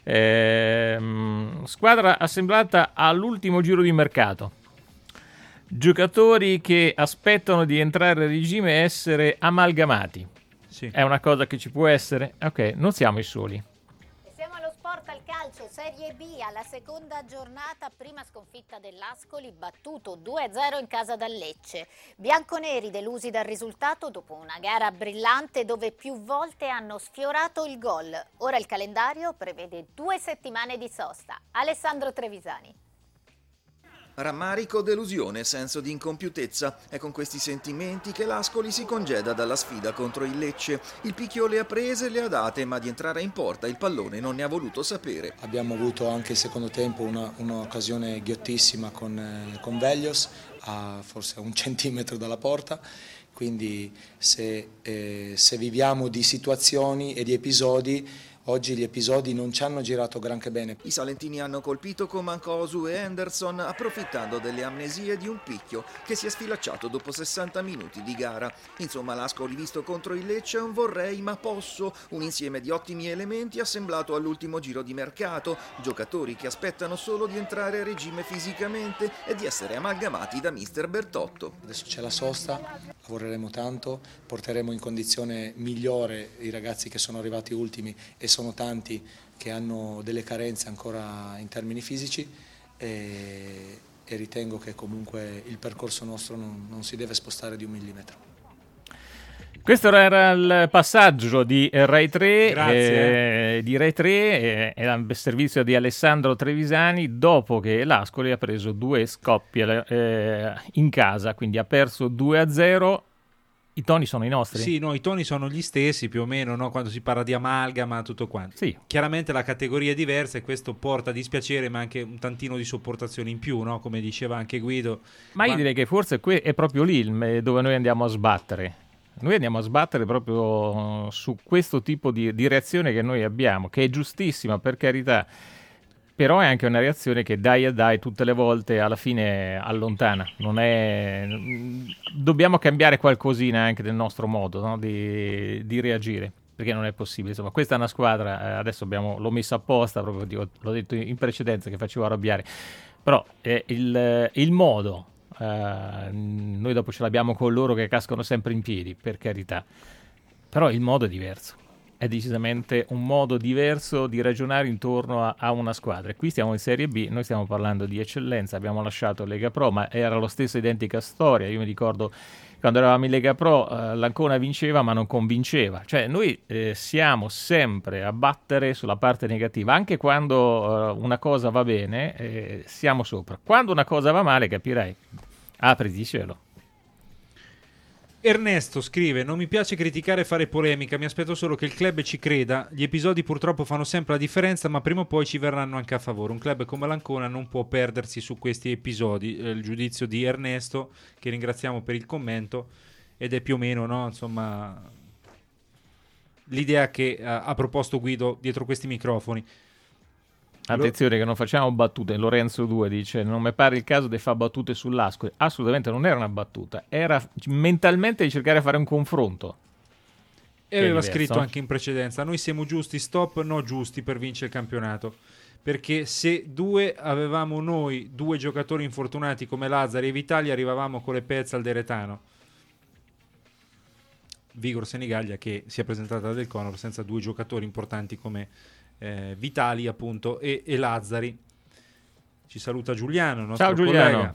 Squadra assemblata all'ultimo giro di mercato. Giocatori che aspettano di entrare a regime e essere amalgamati. Sì. È una cosa che ci può essere? Ok, non siamo i soli. Siamo allo Sport al calcio, Serie B, alla seconda giornata, prima sconfitta dell'Ascoli, battuto 2-0 in casa dal Lecce. Bianconeri delusi dal risultato dopo una gara brillante dove più volte hanno sfiorato il gol. Ora il calendario prevede 2 settimane di sosta. Alessandro Trevisani. Rammarico, delusione, senso di incompiutezza. È con questi sentimenti che l'Ascoli si congeda dalla sfida contro il Lecce. Il picchio le ha prese, le ha date, ma di entrare in porta il pallone non ne ha voluto sapere. Abbiamo avuto anche il secondo tempo un'occasione ghiottissima con Velios, forse a 1 centimetro dalla porta. Quindi se viviamo di situazioni e di episodi, oggi gli episodi non ci hanno girato granché bene. I salentini hanno colpito con Mancosu e Henderson approfittando delle amnesie di un picchio che si è sfilacciato dopo 60 minuti di gara. Insomma, l'Ascoli visto contro il Lecce è un vorrei ma posso, un insieme di ottimi elementi assemblato all'ultimo giro di mercato, giocatori che aspettano solo di entrare a regime fisicamente e di essere amalgamati da mister Bertotto. Adesso c'è la sosta, lavoreremo tanto, porteremo in condizione migliore i ragazzi che sono arrivati ultimi e sono tanti che hanno delle carenze ancora in termini fisici e ritengo che comunque il percorso nostro non si deve spostare di 1 millimetro. Questo era il passaggio di Rai 3, era il servizio di Alessandro Trevisani dopo che l'Ascoli ha preso 2 scoppie in casa, quindi ha perso 2-0. I toni sono i nostri? Sì, no, i toni sono gli stessi più o meno, no? Quando si parla di amalgama, tutto quanto. Sì. Chiaramente la categoria è diversa e questo porta a dispiacere, ma anche un tantino di sopportazione in più, no? Come diceva anche Guido. Ma io direi che forse è proprio lì dove noi andiamo a sbattere. Noi andiamo a sbattere proprio su questo tipo di reazione che noi abbiamo, che è giustissima, per carità. Però è anche una reazione che dai tutte le volte alla fine allontana. Dobbiamo cambiare qualcosina anche del nostro modo, no? di reagire, perché non è possibile. Insomma, questa è una squadra, adesso l'ho messa apposta, proprio l'ho detto in precedenza che facevo arrabbiare, però il modo, noi dopo ce l'abbiamo con loro che cascano sempre in piedi, per carità, però il modo è diverso. È decisamente un modo diverso di ragionare intorno a una squadra. E qui stiamo in Serie B, noi stiamo parlando di eccellenza, abbiamo lasciato Lega Pro, ma era la stessa identica storia. Io mi ricordo quando eravamo in Lega Pro, l'Ancona vinceva ma non convinceva. Cioè noi siamo sempre a battere sulla parte negativa, anche quando una cosa va bene, siamo sopra. Quando una cosa va male, capirai, apriti cielo. Ernesto scrive: non mi piace criticare e fare polemica, mi aspetto solo che il club ci creda. Gli episodi purtroppo fanno sempre la differenza, ma prima o poi ci verranno anche a favore. Un club come l'Ancona non può perdersi su questi episodi. Il giudizio di Ernesto, che ringraziamo per il commento, ed è più o meno, no, insomma, l'idea che ha proposto Guido dietro questi microfoni. Attenzione che non facciamo battute. Lorenzo 2 dice: non mi pare il caso di fare battute sull'Ascoli. Assolutamente non era una battuta, era mentalmente di cercare di fare un confronto. E aveva scritto anche in precedenza: noi siamo giusti, stop, no giusti per vincere il campionato, perché se avevamo noi 2 giocatori infortunati come Lazzari e Vitali, arrivavamo con le pezze al Deretano. Vigor Senigallia che si è presentata del Conor senza 2 giocatori importanti come Vitali appunto e Lazzari. Ci saluta Giuliano, nostro ciao Giuliano,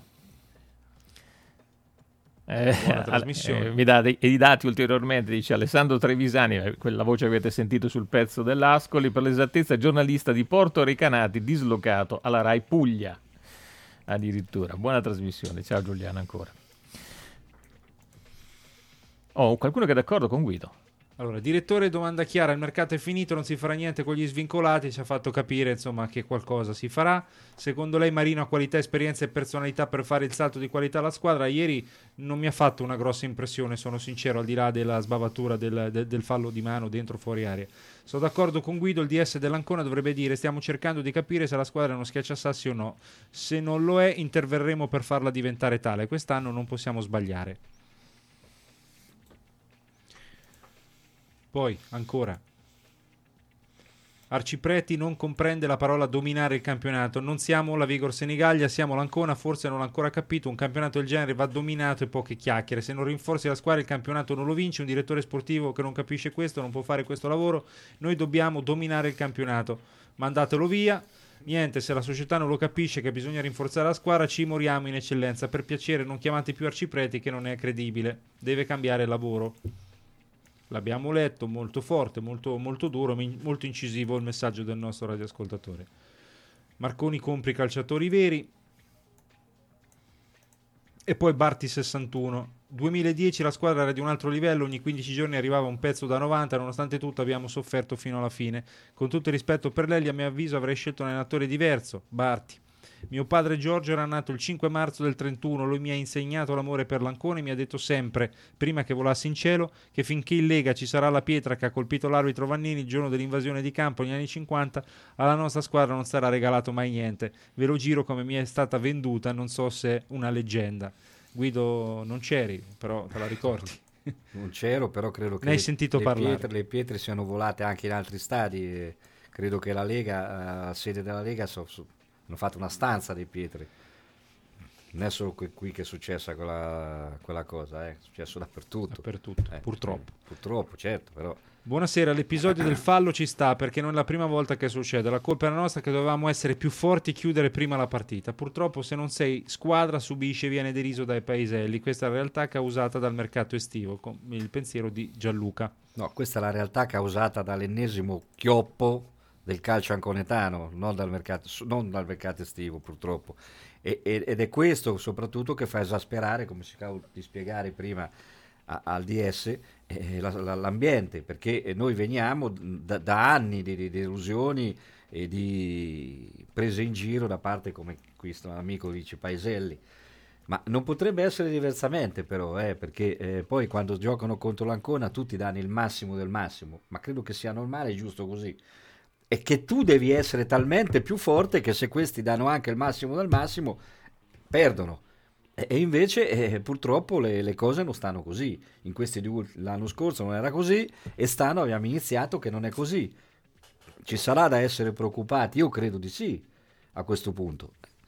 buona trasmissione. Mi dà i dati ulteriormente, dice Alessandro Trevisani, quella voce che avete sentito sul pezzo dell'Ascoli, per l'esattezza giornalista di Porto Recanati, dislocato alla Rai Puglia addirittura. Buona trasmissione, ciao Giuliano ancora. Qualcuno che è d'accordo con Guido. Allora, direttore, domanda chiara, il mercato è finito, non si farà niente con gli svincolati, ci ha fatto capire insomma che qualcosa si farà. Secondo lei Marino ha qualità, esperienza e personalità per fare il salto di qualità alla squadra? Ieri non mi ha fatto una grossa impressione, sono sincero, al di là della sbavatura del fallo di mano dentro fuori area. Sono d'accordo con Guido, il DS dell'Ancona dovrebbe dire stiamo cercando di capire se la squadra è uno schiacciasassi o no. Se non lo è interverremo per farla diventare tale, quest'anno non possiamo sbagliare. Poi, ancora, Arcipreti non comprende la parola dominare il campionato. Non siamo la Vigor Senigallia, siamo l'Ancona, forse non l'ha ancora capito. Un campionato del genere va dominato e poche chiacchiere. Se non rinforzi la squadra il campionato non lo vinci. Un direttore sportivo che non capisce questo non può fare questo lavoro. Noi dobbiamo dominare il campionato. Mandatelo via. Niente, se la società non lo capisce che bisogna rinforzare la squadra, ci moriamo in eccellenza. Per piacere non chiamate più Arcipreti che non è credibile. Deve cambiare il lavoro. L'abbiamo letto, molto forte, molto, molto duro, molto incisivo il messaggio del nostro radioascoltatore. Marconi compri i calciatori veri. E poi Barti 61. 2010 la squadra era di un altro livello, ogni 15 giorni arrivava un pezzo da 90, nonostante tutto abbiamo sofferto fino alla fine. Con tutto il rispetto per lei, a mio avviso avrei scelto un allenatore diverso, Barti. Mio padre Giorgio era nato il 5 marzo del 31, lui mi ha insegnato l'amore per l'Ancona e mi ha detto sempre, prima che volassi in cielo, che finché in Lega ci sarà la pietra che ha colpito l'arbitro Vannini il giorno dell'invasione di campo negli anni 50, alla nostra squadra non sarà regalato mai niente. Ve lo giro come mi è stata venduta, non so se è una leggenda. Guido, non c'eri, però te la ricordi? Non c'ero, però credo che ne hai sentito parlare. Le pietre siano volate anche in altri stadi. E credo che la Lega, la sede della Lega, hanno fatto una stanza dei Pietri. Non è solo qui che è successa quella cosa, è successo dappertutto. Purtroppo, certo, però. Buonasera, l'episodio del fallo ci sta perché non è la prima volta che succede. La colpa era nostra che dovevamo essere più forti e chiudere prima la partita. Purtroppo se non sei squadra subisce e viene deriso dai paeselli. Questa è la realtà causata dal mercato estivo, con il pensiero di Gianluca. No, questa è la realtà causata dall'ennesimo chioppo del calcio anconetano, non dal mercato estivo purtroppo. Ed è questo soprattutto che fa esasperare, come si acaba di spiegare prima al DS, l'ambiente, perché noi veniamo da anni di delusioni e di prese in giro da parte, come questo amico dice, paeselli. Ma non potrebbe essere diversamente però, perché poi quando giocano contro l'Ancona tutti danno il massimo del massimo, ma credo che sia normale e giusto così. E che tu devi essere talmente più forte che se questi danno anche il massimo del massimo, perdono. E invece purtroppo le cose non stanno così. In questi l'anno scorso non era così e abbiamo iniziato che non è così. Ci sarà da essere preoccupati? Io credo di sì, a questo punto.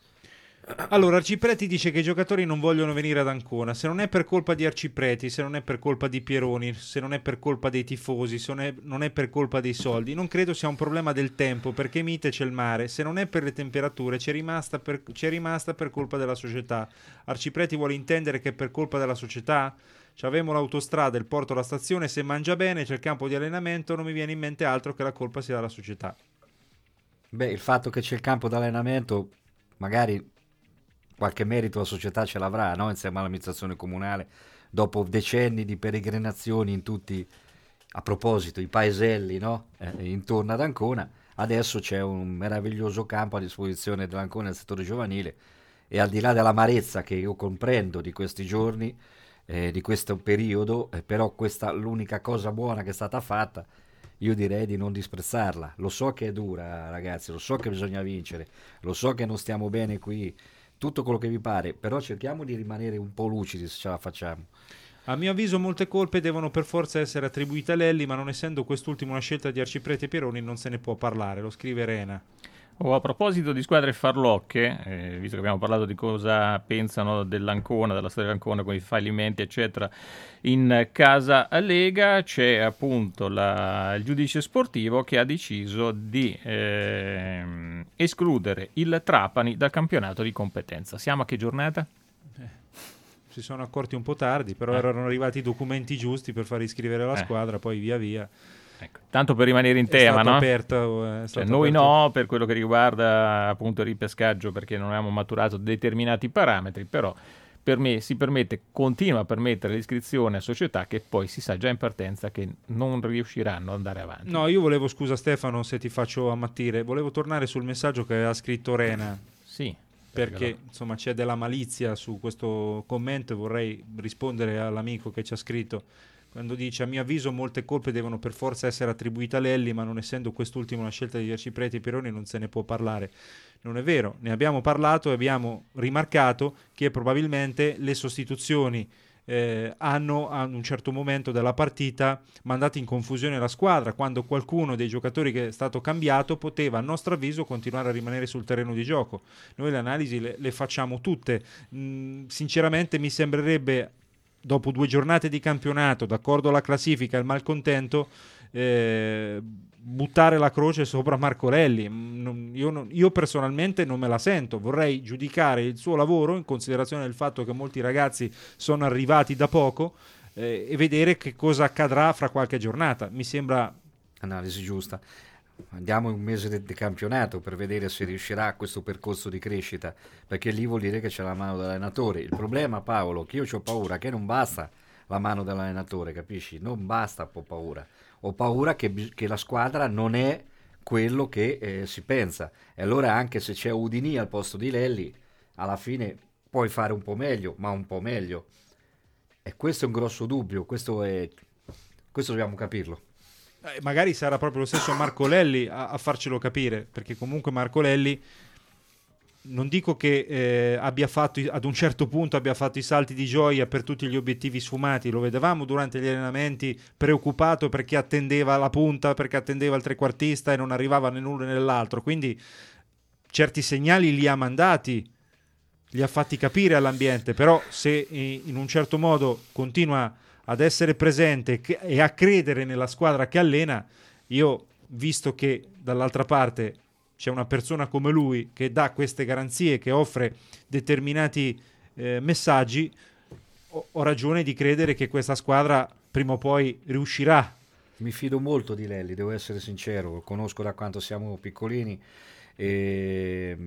Allora, Arcipreti dice che i giocatori non vogliono venire ad Ancona. Se non è per colpa di Arcipreti, se non è per colpa di Pieroni, se non è per colpa dei tifosi, se non è per colpa dei soldi, non credo sia un problema del tempo, perché mite c'è il mare. Se non è per le temperature, c'è rimasta per colpa della società. Arcipreti vuole intendere che è per colpa della società? C'avemo l'autostrada, il porto, la stazione, se mangia bene, c'è il campo di allenamento, non mi viene in mente altro che la colpa sia della società. Beh, il fatto che c'è il campo di allenamento, magari qualche merito la società ce l'avrà, no? Insieme all'amministrazione comunale, dopo decenni di peregrinazioni in tutti, a proposito, i paeselli, no? Intorno ad Ancona, adesso c'è un meraviglioso campo a disposizione dell'Ancona nel settore giovanile e al di là dell'amarezza che io comprendo di questi giorni, di questo periodo, però questa l'unica cosa buona che è stata fatta, io direi di non disprezzarla. Lo so che è dura, ragazzi, lo so che bisogna vincere, lo so che non stiamo bene qui, tutto quello che vi pare, però cerchiamo di rimanere un po' lucidi se ce la facciamo. A mio avviso molte colpe devono per forza essere attribuite a Lelli, ma non essendo quest'ultimo una scelta di Arcipreti e Pieroni non se ne può parlare, lo scrive Rena. A proposito di squadre farlocche, visto che abbiamo parlato di cosa pensano dell'Ancona, della storia dell'Ancona con i fallimenti eccetera in casa Lega, c'è appunto il giudice sportivo che ha deciso di escludere il Trapani dal campionato di competenza. Siamo a che giornata? Si sono accorti un po' tardi, però erano arrivati i documenti giusti per far iscrivere la squadra, poi via via. Ecco, tanto per rimanere in tema, no? Noi aperto. no, per quello che riguarda appunto il ripescaggio, perché non abbiamo maturato determinati parametri, però continua a permettere l'iscrizione a società che poi si sa già in partenza che non riusciranno ad andare avanti. No, io volevo, scusa Stefano se ti faccio ammattire, volevo tornare sul messaggio che aveva scritto Rena. Sì. Perché insomma c'è della malizia su questo commento e vorrei rispondere all'amico che ci ha scritto quando dice: a mio avviso molte colpe devono per forza essere attribuite a Lelli, ma non essendo quest'ultimo una scelta di Arcipreti e Pironi non se ne può parlare. Non è vero, ne abbiamo parlato e abbiamo rimarcato che probabilmente le sostituzioni hanno a un certo momento della partita mandato in confusione la squadra, quando qualcuno dei giocatori che è stato cambiato poteva, a nostro avviso, continuare a rimanere sul terreno di gioco. Noi le analisi le facciamo tutte. Sinceramente mi sembrerebbe, dopo 2 giornate di campionato, d'accordo alla classifica e il malcontento, buttare la croce sopra Marco Lelli. Io personalmente non me la sento, vorrei giudicare il suo lavoro in considerazione del fatto che molti ragazzi sono arrivati da poco e vedere che cosa accadrà fra qualche giornata. Mi sembra analisi giusta. Andiamo un mese di campionato per vedere se riuscirà a questo percorso di crescita, perché lì vuol dire che c'è la mano dell'allenatore. Il problema, Paolo, che io ho paura che non basta la mano dell'allenatore, capisci? Non basta, ho paura che la squadra non è quello che si pensa, e allora anche se c'è Udini al posto di Lelli alla fine puoi fare un po' meglio, ma un po' meglio, e questo è un grosso dubbio, questo dobbiamo capirlo. Magari sarà proprio lo stesso Marco Lelli a farcelo capire, perché comunque Marco Lelli non dico che abbia fatto, ad un certo punto abbia fatto i salti di gioia per tutti gli obiettivi sfumati, lo vedevamo durante gli allenamenti preoccupato perché attendeva la punta, perché attendeva il trequartista e non arrivava né l'uno né nell'altro, quindi certi segnali li ha mandati, li ha fatti capire all'ambiente, però se in un certo modo continua ad essere presente e a credere nella squadra che allena, io, visto che dall'altra parte c'è una persona come lui che dà queste garanzie, che offre determinati messaggi, ho ragione di credere che questa squadra prima o poi riuscirà. Mi fido molto di Lelli, devo essere sincero, lo conosco da quando siamo piccolini e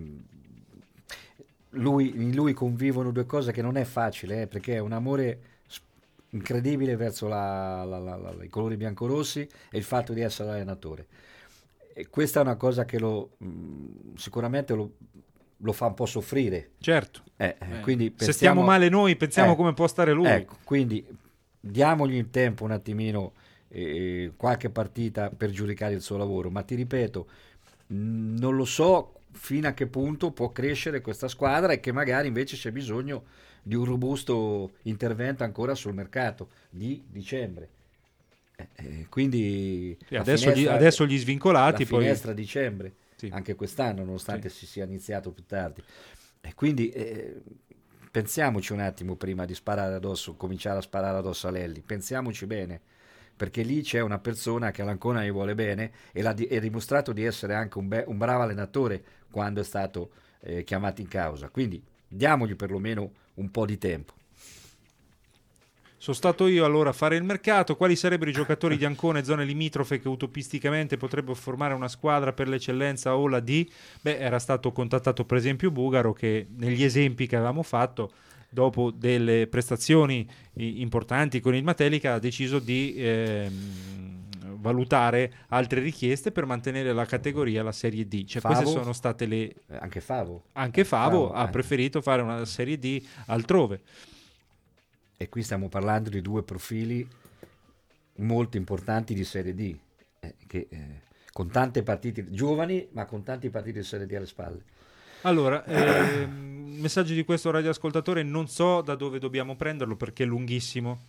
in lui convivono 2 cose che non è facile, perché è un amore incredibile verso i colori biancorossi e il fatto di essere allenatore. E questa è una cosa che sicuramente lo fa un po' soffrire. Certo. Quindi se stiamo male noi, pensiamo come può stare lui. Ecco, quindi diamogli in tempo un attimino qualche partita per giudicare il suo lavoro, ma ti ripeto, non lo so fino a che punto può crescere questa squadra e che magari invece c'è bisogno di un robusto intervento ancora sul mercato di dicembre. Quindi adesso gli svincolati, la finestra dicembre, sì, anche quest'anno, nonostante si sia iniziato più tardi, e quindi pensiamoci un attimo prima di cominciare a sparare addosso a Lelli, pensiamoci bene, perché lì c'è una persona che all'Ancona gli vuole bene e ha dimostrato di essere anche un bravo allenatore quando è stato chiamato in causa, quindi diamogli perlomeno un po' di tempo. Sono stato io allora a fare il mercato. Quali sarebbero i giocatori di Ancona e zone limitrofe che utopisticamente potrebbero formare una squadra per l'eccellenza o la D? Era stato contattato per esempio Bugaro, che negli esempi che avevamo fatto, dopo delle prestazioni importanti con il Matelica, ha deciso di valutare altre richieste per mantenere la categoria, la Serie D. Queste sono state le... Anche Favo ha preferito fare una Serie D altrove. E qui stiamo parlando di 2 profili molto importanti di Serie D, con tante partite giovani, ma con tanti partiti di Serie D alle spalle. Allora, messaggio di questo radioascoltatore, non so da dove dobbiamo prenderlo perché è lunghissimo.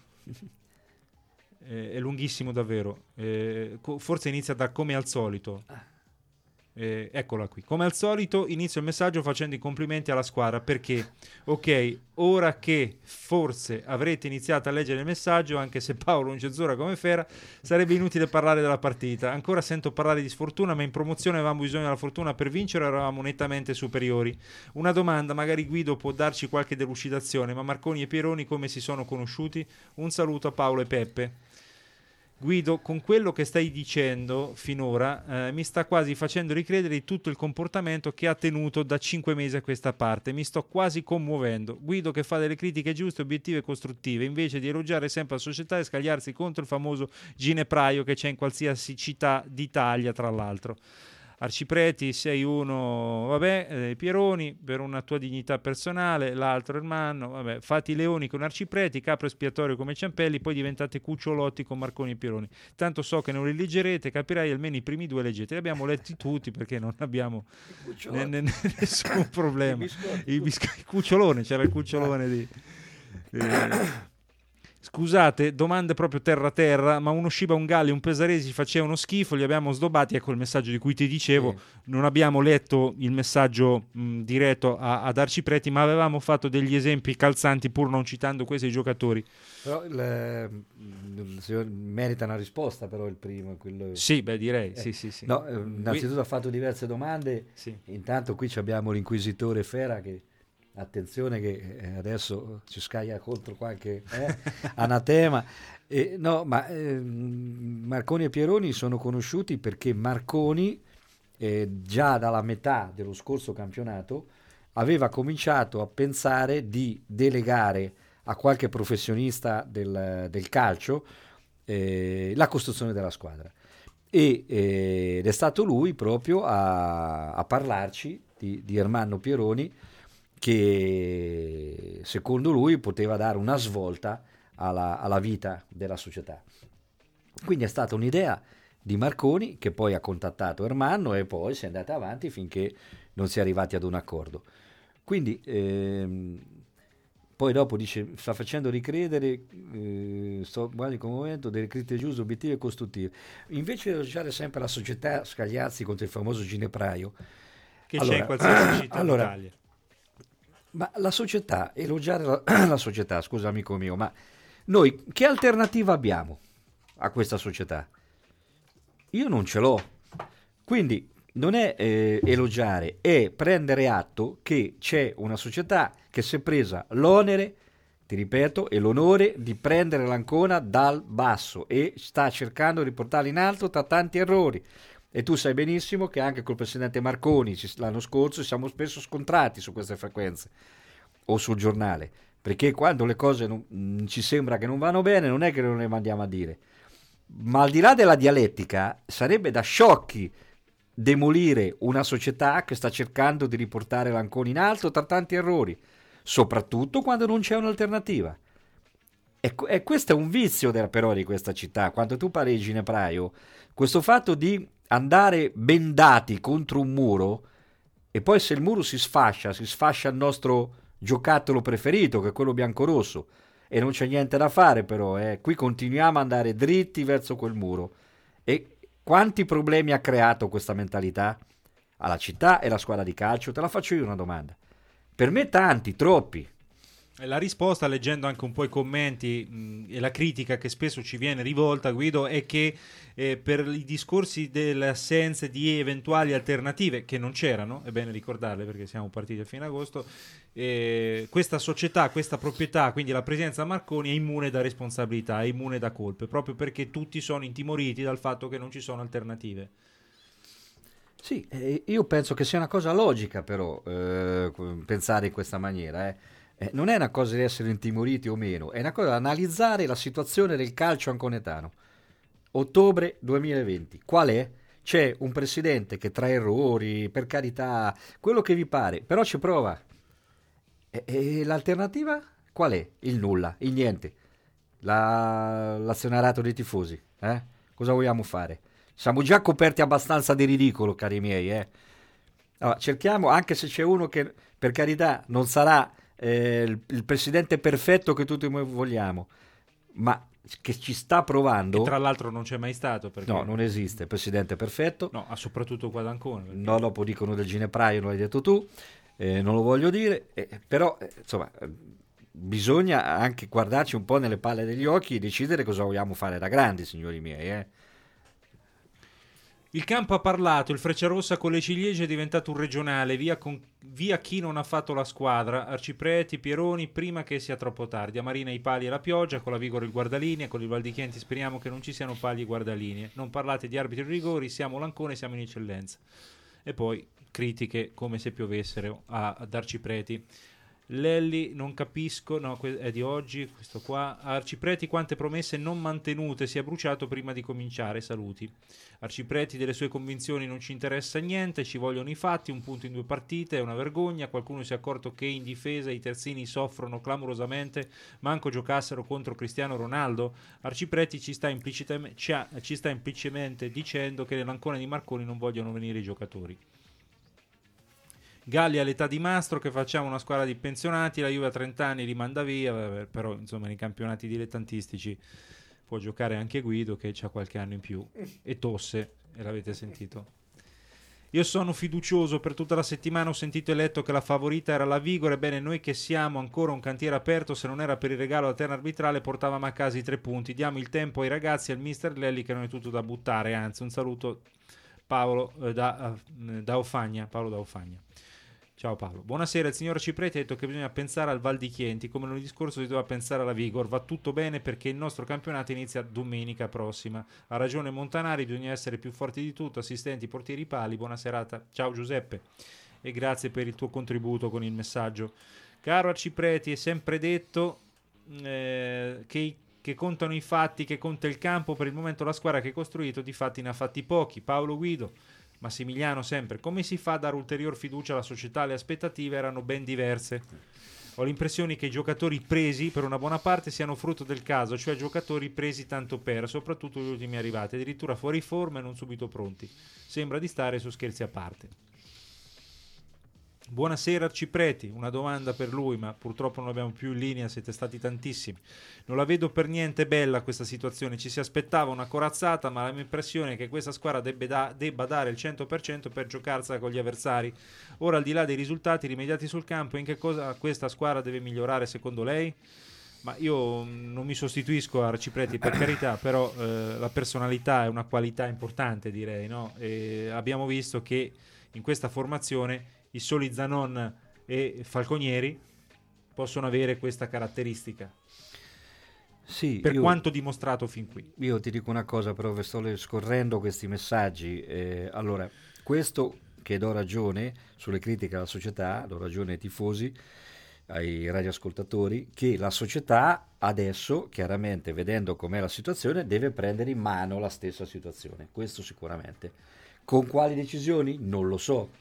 È lunghissimo davvero. Forse inizia da come al solito. Eccola qui. Come al solito inizio il messaggio facendo i complimenti alla squadra, perché ora che forse avrete iniziato a leggere il messaggio, anche se Paolo non censura come Fera, sarebbe inutile parlare della partita. Ancora sento parlare di sfortuna, ma in promozione avevamo bisogno della fortuna per vincere, eravamo nettamente superiori. Una domanda, magari Guido può darci qualche delucidazione, ma Marconi e Pieroni come si sono conosciuti? Un saluto a Paolo e Peppe. Guido, con quello che stai dicendo finora mi sta quasi facendo ricredere di tutto il comportamento che ha tenuto da 5 mesi a questa parte. Mi sto quasi commuovendo. Guido che fa delle critiche giuste, obiettive e costruttive, invece di elogiare sempre la società e scagliarsi contro il famoso ginepraio che c'è in qualsiasi città d'Italia, tra l'altro. Arcipreti, sei uno, vabbè, Pieroni, per una tua dignità personale, l'altro Ermanno, vabbè, fate i leoni con Arcipreti, capro espiatorio come Ciampelli, poi diventate cucciolotti con Marconi e Pieroni. Tanto so che non li leggerete, capirai, almeno i primi 2 leggete. Li abbiamo letti tutti perché non abbiamo nessun problema. Il cucciolone, c'era il cucciolone di... Scusate, domande proprio terra, ma uno Shiba, un Galli, un Pesaresi facevano schifo, li abbiamo sdobbati. Ecco il messaggio di cui ti dicevo. Non abbiamo letto il messaggio diretto ad Arcipreti, ma avevamo fatto degli esempi calzanti pur non citando questi giocatori. Però merita una risposta, però il primo quello... Sì, beh, direi sì. No, innanzitutto ha fatto diverse domande. Sì. Intanto qui abbiamo l'inquisitore Fera che, attenzione, che adesso ci scaglia contro qualche anatema. Marconi e Pieroni sono conosciuti perché Marconi già dalla metà dello scorso campionato aveva cominciato a pensare di delegare a qualche professionista del calcio la costruzione della squadra, ed è stato lui proprio a parlarci di Ermanno Pieroni, che secondo lui poteva dare una svolta alla vita della società. Quindi è stata un'idea di Marconi che poi ha contattato Ermanno e poi si è andata avanti finché non si è arrivati ad un accordo. Quindi poi dopo dice, sta facendo ricredere, sto guardi con un momento delle critiche giuste, obiettive e costruttive. Invece di elogiare sempre la società, scagliarsi contro il famoso ginepraio che c'è in qualsiasi città d'Italia. Ma la società, elogiare la società, scusa amico mio, ma noi che alternativa abbiamo a questa società? Io non ce l'ho. Quindi non è elogiare, è prendere atto che c'è una società che si è presa l'onere, ti ripeto, e l'onore di prendere l'Ancona dal basso e sta cercando di portarla in alto tra tanti errori. E tu sai benissimo che anche col presidente Marconi l'anno scorso siamo spesso scontrati su queste frequenze o sul giornale, perché quando le cose ci sembra che non vanno bene non è che non le mandiamo a dire. Ma al di là della dialettica sarebbe da sciocchi demolire una società che sta cercando di riportare l'Ancona in alto tra tanti errori, soprattutto quando non c'è un'alternativa. E questo è un vizio però di questa città. Quando tu parli di ginepraio, questo fatto di andare bendati contro un muro e poi se il muro si sfascia il nostro giocattolo preferito, che è quello biancorosso, e non c'è niente da fare però, qui continuiamo ad andare dritti verso quel muro. E quanti problemi ha creato questa mentalità alla città e alla squadra di calcio? Te la faccio io una domanda. Per me tanti, troppi. La risposta, leggendo anche un po' i commenti e la critica che spesso ci viene rivolta, Guido, è che per i discorsi delle assenze di eventuali alternative, che non c'erano, è bene ricordarle perché siamo partiti a fine agosto, questa società, questa proprietà, quindi la presenza Marconi, è immune da responsabilità, è immune da colpe, proprio perché tutti sono intimoriti dal fatto che non ci sono alternative. Sì, io penso che sia una cosa logica però pensare in questa maniera, non è una cosa di essere intimoriti o meno, è una cosa di analizzare la situazione del calcio anconetano. Ottobre 2020, qual è? C'è un presidente che tra errori, per carità, quello che vi pare, però ci prova. E l'alternativa qual è? Il nulla, il niente. L'azionariato dei tifosi. Cosa vogliamo fare? Siamo già coperti abbastanza di ridicolo, cari miei. Allora, cerchiamo, anche se c'è uno che, per carità, non sarà il presidente perfetto che tutti vogliamo, ma che ci sta provando, che tra l'altro non c'è mai stato, perché no, non esiste presidente perfetto, no, soprattutto qua ad Ancona, perché... no, dopo dicono del ginepraio, non l'hai detto tu, non lo voglio dire, però insomma bisogna anche guardarci un po' nelle palle degli occhi e decidere cosa vogliamo fare da grandi, signori miei. Il campo ha parlato, il Frecciarossa con le ciliegie è diventato un regionale, via via chi non ha fatto la squadra, Arcipreti, Pieroni, prima che sia troppo tardi. A Marina i pali e la pioggia, con la Vigor il guardalinee, con il Valdichienti speriamo che non ci siano pali e guardalinee. Non parlate di arbitri e rigori, siamo Lancone, siamo in eccellenza. E poi critiche come se piovessero ad Arcipreti. Lelli, non capisco, no, è di oggi, questo qua. Arcipreti, quante promesse non mantenute, si è bruciato prima di cominciare, saluti. Arcipreti, delle sue convinzioni non ci interessa niente, ci vogliono i fatti, 1 punto in 2 partite, è una vergogna, qualcuno si è accorto che in difesa i terzini soffrono clamorosamente, manco giocassero contro Cristiano Ronaldo. Arcipreti ci sta implicitamente dicendo che nell'Ancona di Marconi non vogliono venire i giocatori. Galli all'età di Mastro, che facciamo una squadra di pensionati, la Juve a 30 anni li manda via, però insomma nei campionati dilettantistici può giocare anche Guido che ha qualche anno in più e tosse, e l'avete sentito. Io sono fiducioso, per tutta la settimana ho sentito e letto che la favorita era la Vigor, ebbene noi che siamo ancora un cantiere aperto, se non era per il regalo alla terna arbitrale portavamo a casa i 3 punti, diamo il tempo ai ragazzi e al mister Lelli che non è tutto da buttare, anzi un saluto Paolo da Ofagna. Ciao Paolo. Buonasera, il signor Cipreti ha detto che bisogna pensare al Val di Chienti, come lunedì scorso si doveva pensare alla Vigor. Va tutto bene perché il nostro campionato inizia domenica prossima. Ha ragione Montanari, bisogna essere più forti di tutto, assistenti, portieri, pali. Buona serata. Ciao Giuseppe e grazie per il tuo contributo con il messaggio. Caro Arcipreti, è sempre detto che contano i fatti, che conta il campo. Per il momento la squadra che hai costruito di fatti ne ha fatti pochi. Paolo Guido. Massimiliano sempre, come si fa a dare ulterior fiducia alla società? Le aspettative erano ben diverse. Ho l'impressione che i giocatori presi per una buona parte siano frutto del caso, cioè giocatori presi tanto per, soprattutto gli ultimi arrivati, addirittura fuori forma e non subito pronti. Sembra di stare su scherzi a parte. Buonasera Arcipreti, una domanda per lui, ma purtroppo non abbiamo più in linea, siete stati tantissimi. Non la vedo per niente bella questa situazione, ci si aspettava una corazzata, ma la mia impressione è che questa squadra debba dare il 100% per giocarsela con gli avversari. Ora, al di là dei risultati rimediati sul campo, in che cosa questa squadra deve migliorare secondo lei? Ma io non mi sostituisco a Arcipreti, per carità, però la personalità è una qualità importante, direi, no? E abbiamo visto che in questa formazione i soli Zanon e Falconieri possono avere questa caratteristica. Sì, per quanto dimostrato fin qui. Io ti dico una cosa, però sto scorrendo questi messaggi. Allora, questo che do ragione sulle critiche alla società, do ragione ai tifosi, ai radioascoltatori, che la società adesso, chiaramente vedendo com'è la situazione, deve prendere in mano la stessa situazione. Questo sicuramente. Con quali decisioni? Non lo so,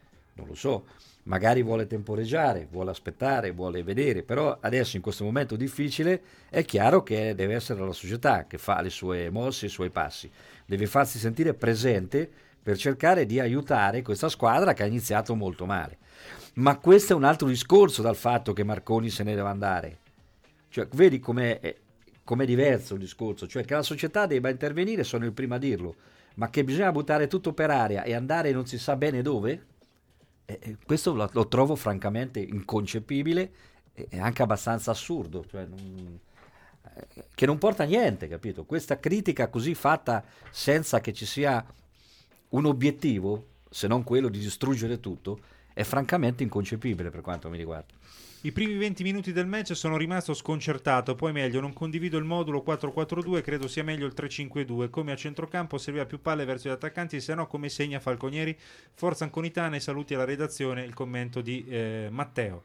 magari vuole temporeggiare, vuole aspettare, vuole vedere, però adesso in questo momento difficile è chiaro che deve essere la società che fa le sue mosse, i suoi passi, deve farsi sentire presente per cercare di aiutare questa squadra che ha iniziato molto male. Ma questo è un altro discorso dal fatto che Marconi se ne deve andare, cioè vedi com'è diverso il discorso, cioè che la società debba intervenire, sono il primo a dirlo, ma che bisogna buttare tutto per aria e andare non si sa bene dove. Questo lo trovo francamente inconcepibile e anche abbastanza assurdo, cioè che non porta a niente, capito? Questa critica così fatta senza che ci sia un obiettivo, se non quello di distruggere tutto, è francamente inconcepibile per quanto mi riguarda. I primi 20 minuti del match sono rimasto sconcertato, poi meglio, non condivido il modulo 4-4-2, credo sia meglio il 3-5-2, come a centrocampo serviva più palle verso gli attaccanti, se no come segna Falconieri, forza anconitana e saluti alla redazione, il commento di Matteo.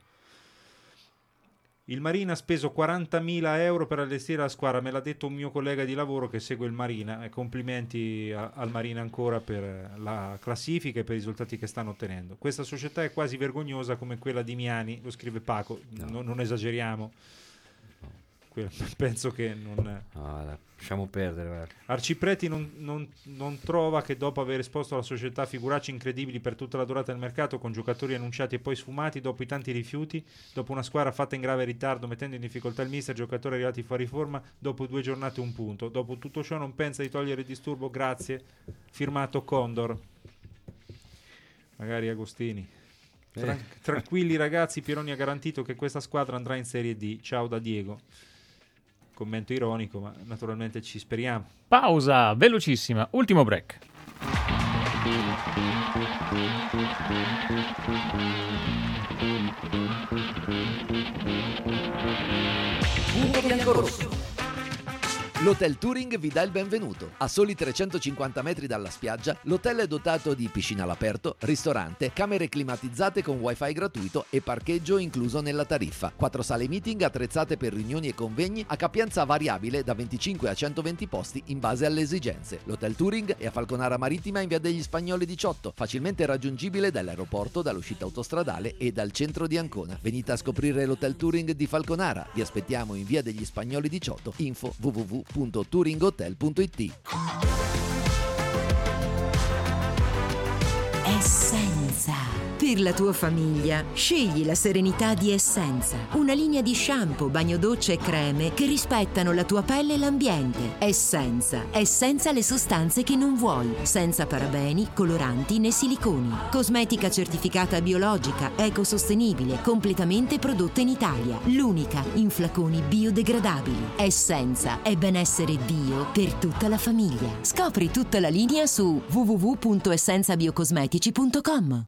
Il Marina ha speso 40.000 euro per allestire la squadra, me l'ha detto un mio collega di lavoro che segue il Marina, e complimenti al Marina ancora per la classifica e per i risultati che stanno ottenendo. Questa società è quasi vergognosa come quella di Miani, lo scrive Paco, no. Non esageriamo. Penso che non... lasciamo perdere. Guarda. Arcipreti non trova che dopo aver esposto la società a figuracce incredibili per tutta la durata del mercato, con giocatori annunciati e poi sfumati, dopo i tanti rifiuti, dopo una squadra fatta in grave ritardo, mettendo in difficoltà il mister, giocatori arrivati fuori forma, dopo 2 giornate 1 punto. Dopo tutto ciò non pensa di togliere il disturbo? Grazie. Firmato Condor. Magari Agostini. Tranquilli ragazzi, Pieroni ha garantito che questa squadra andrà in Serie D. Ciao da Diego. Commento ironico, ma naturalmente ci speriamo. Pausa velocissima, ultimo break. Punto biancorosso. L'Hotel Touring vi dà il benvenuto. A soli 350 metri dalla spiaggia, l'hotel è dotato di piscina all'aperto, ristorante, camere climatizzate con wifi gratuito e parcheggio incluso nella tariffa. 4 sale meeting attrezzate per riunioni e convegni a capienza variabile da 25 a 120 posti in base alle esigenze. L'Hotel Touring è a Falconara Marittima in via degli Spagnoli 18, facilmente raggiungibile dall'aeroporto, dall'uscita autostradale e dal centro di Ancona. Venite a scoprire l'Hotel Touring di Falconara. Vi aspettiamo in via degli Spagnoli 18. Info www.touringhotel.it. Essenza. Per la tua famiglia, scegli la serenità di Essenza. Una linea di shampoo, bagno-docce e creme che rispettano la tua pelle e l'ambiente. Essenza le sostanze che non vuoi. Senza parabeni, coloranti né siliconi. Cosmetica certificata biologica, ecosostenibile, completamente prodotta in Italia. L'unica in flaconi biodegradabili. Essenza è benessere bio per tutta la famiglia. Scopri tutta la linea su www.essenzabiocosmetici.com.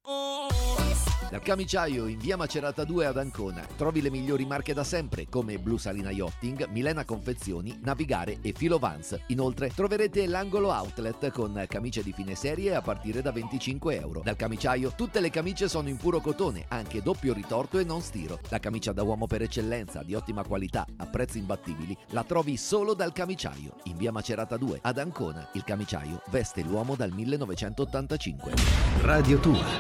Dal Camiciaio in via Macerata 2 ad Ancona trovi le migliori marche da sempre come Blu Salina Yachting, Milena Confezioni, Navigare e Filo Vans. Inoltre troverete l'angolo outlet con camicie di fine serie a partire da €25. Dal Camiciaio tutte le camicie sono in puro cotone, anche doppio ritorto e non stiro. La camicia da uomo per eccellenza, di ottima qualità, a prezzi imbattibili, la trovi solo dal Camiciaio in via Macerata 2 ad Ancona. Il Camiciaio veste l'uomo dal 1985. Radio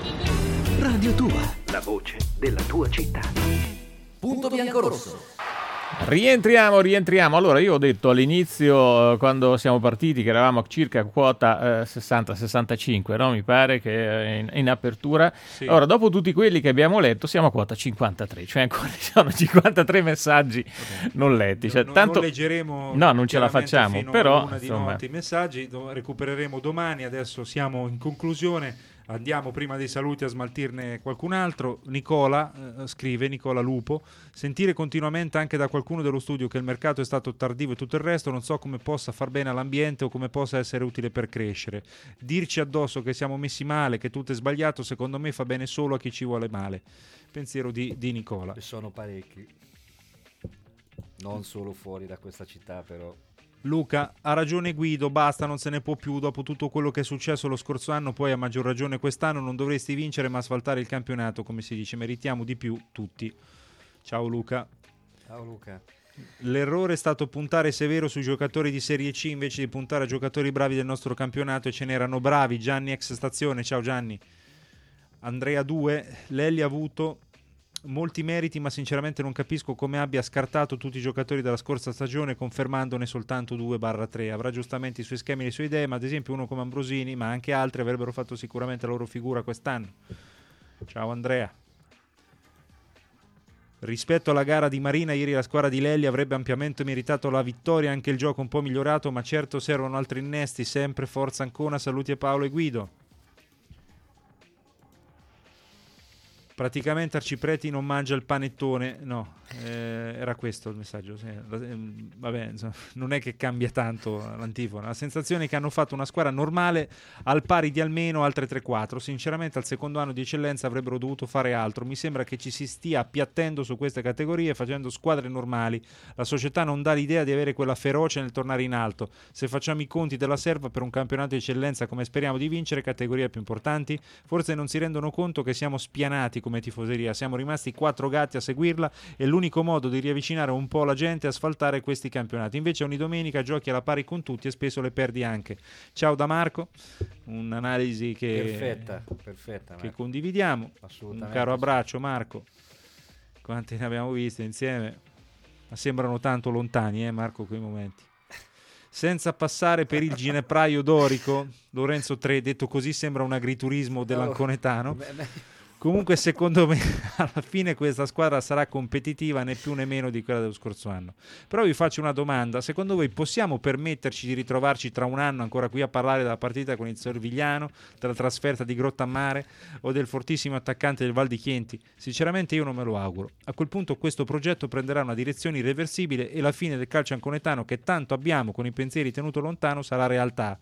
Tua, la voce della tua città. Punto biancorosso. Rientriamo. Allora, io ho detto all'inizio, quando siamo partiti, che eravamo a circa quota 60-65, no? Mi pare che in apertura. Sì. Ora, dopo tutti quelli che abbiamo letto, siamo a quota 53, cioè ancora ci sono 53 messaggi non letti. Cioè, tanto non leggeremo, no, non ce la facciamo, però una di notte i messaggi, recupereremo domani. Adesso siamo in conclusione. Andiamo prima dei saluti a smaltirne qualcun altro. Nicola scrive, Nicola Lupo: sentire continuamente anche da qualcuno dello studio che il mercato è stato tardivo e tutto il resto, non so come possa far bene all'ambiente o come possa essere utile per crescere. Dirci addosso che siamo messi male, che tutto è sbagliato, secondo me fa bene solo a chi ci vuole male. Pensiero di Nicola. E sono parecchi, non solo fuori da questa città, però. Luca: ha ragione Guido, basta, non se ne può più dopo tutto quello che è successo lo scorso anno, poi a maggior ragione quest'anno non dovresti vincere ma asfaltare il campionato, come si dice, meritiamo di più tutti. Ciao Luca. L'errore è stato puntare severo sui giocatori di Serie C invece di puntare a giocatori bravi del nostro campionato, e ce n'erano bravi. Gianni ex stazione, ciao Gianni. Andrea 2: Lelli ha avuto molti meriti, ma sinceramente non capisco come abbia scartato tutti i giocatori della scorsa stagione confermandone soltanto 2/3. Avrà giustamente i suoi schemi e le sue idee, ma ad esempio uno come Ambrosini, ma anche altri avrebbero fatto sicuramente la loro figura quest'anno. Ciao Andrea. Rispetto alla gara di Marina, ieri la squadra di Lelli avrebbe ampiamente meritato la vittoria, anche il gioco un po' migliorato, ma certo servono altri innesti. Sempre forza Ancona, saluti a Paolo e Guido. Praticamente Arcipreti non mangia il panettone, no, era questo il messaggio. Sì. Vabbè, insomma, non è che cambia tanto l'antifona. La sensazione è che hanno fatto una squadra normale al pari di almeno altre 3-4. Sinceramente al secondo anno di eccellenza avrebbero dovuto fare altro. Mi sembra che ci si stia appiattendo su queste categorie facendo squadre normali. La società non dà l'idea di avere quella ferocia nel tornare in alto. Se facciamo i conti della serva per un campionato di eccellenza come speriamo di vincere, categorie più importanti, forse non si rendono conto che siamo spianati come tifoseria. Siamo rimasti 4 gatti a seguirla e l'unico modo di riavvicinare un po' la gente è asfaltare questi campionati. Invece ogni domenica giochi alla pari con tutti e spesso le perdi anche. Ciao da Marco, un'analisi che perfetta che condividiamo. Un caro abbraccio Marco. Quanti ne abbiamo viste insieme? Ma sembrano tanto lontani, Marco, quei momenti. Senza passare per il ginepraio dorico, Lorenzo 3, detto così sembra un agriturismo dell'anconetano. Comunque secondo me alla fine questa squadra sarà competitiva né più né meno di quella dello scorso anno. Però vi faccio una domanda: secondo voi possiamo permetterci di ritrovarci tra un anno ancora qui a parlare della partita con il Servigliano, della trasferta di Grottammare o del fortissimo attaccante del Val di Chienti? Sinceramente io non me lo auguro. A quel punto questo progetto prenderà una direzione irreversibile e la fine del calcio anconetano che tanto abbiamo con i pensieri tenuto lontano sarà realtà.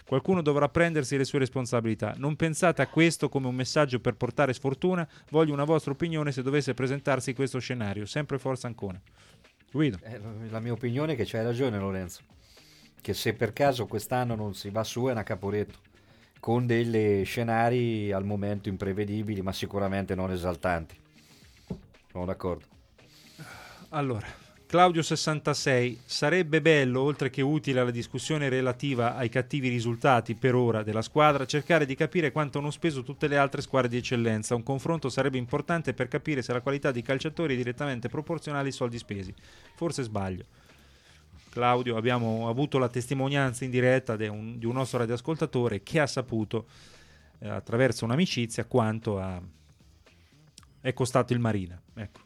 Qualcuno dovrà prendersi le sue responsabilità. Non pensate a questo come un messaggio per portare sfortuna. Voglio una vostra opinione se dovesse presentarsi questo scenario. Sempre forza Ancona. Guido. La mia opinione è che c'hai ragione, Lorenzo, che se per caso quest'anno non si va su è una Caporetto, con degli scenari al momento imprevedibili, ma sicuramente non esaltanti. Sono d'accordo. Allora, Claudio 66, sarebbe bello, oltre che utile alla discussione relativa ai cattivi risultati per ora della squadra, cercare di capire quanto hanno speso tutte le altre squadre di eccellenza. Un confronto sarebbe importante per capire se la qualità dei calciatori è direttamente proporzionale ai soldi spesi. Forse sbaglio. Claudio, abbiamo avuto la testimonianza in diretta di un nostro radioascoltatore che ha saputo, attraverso un'amicizia, quanto è costato il Marina. Ecco.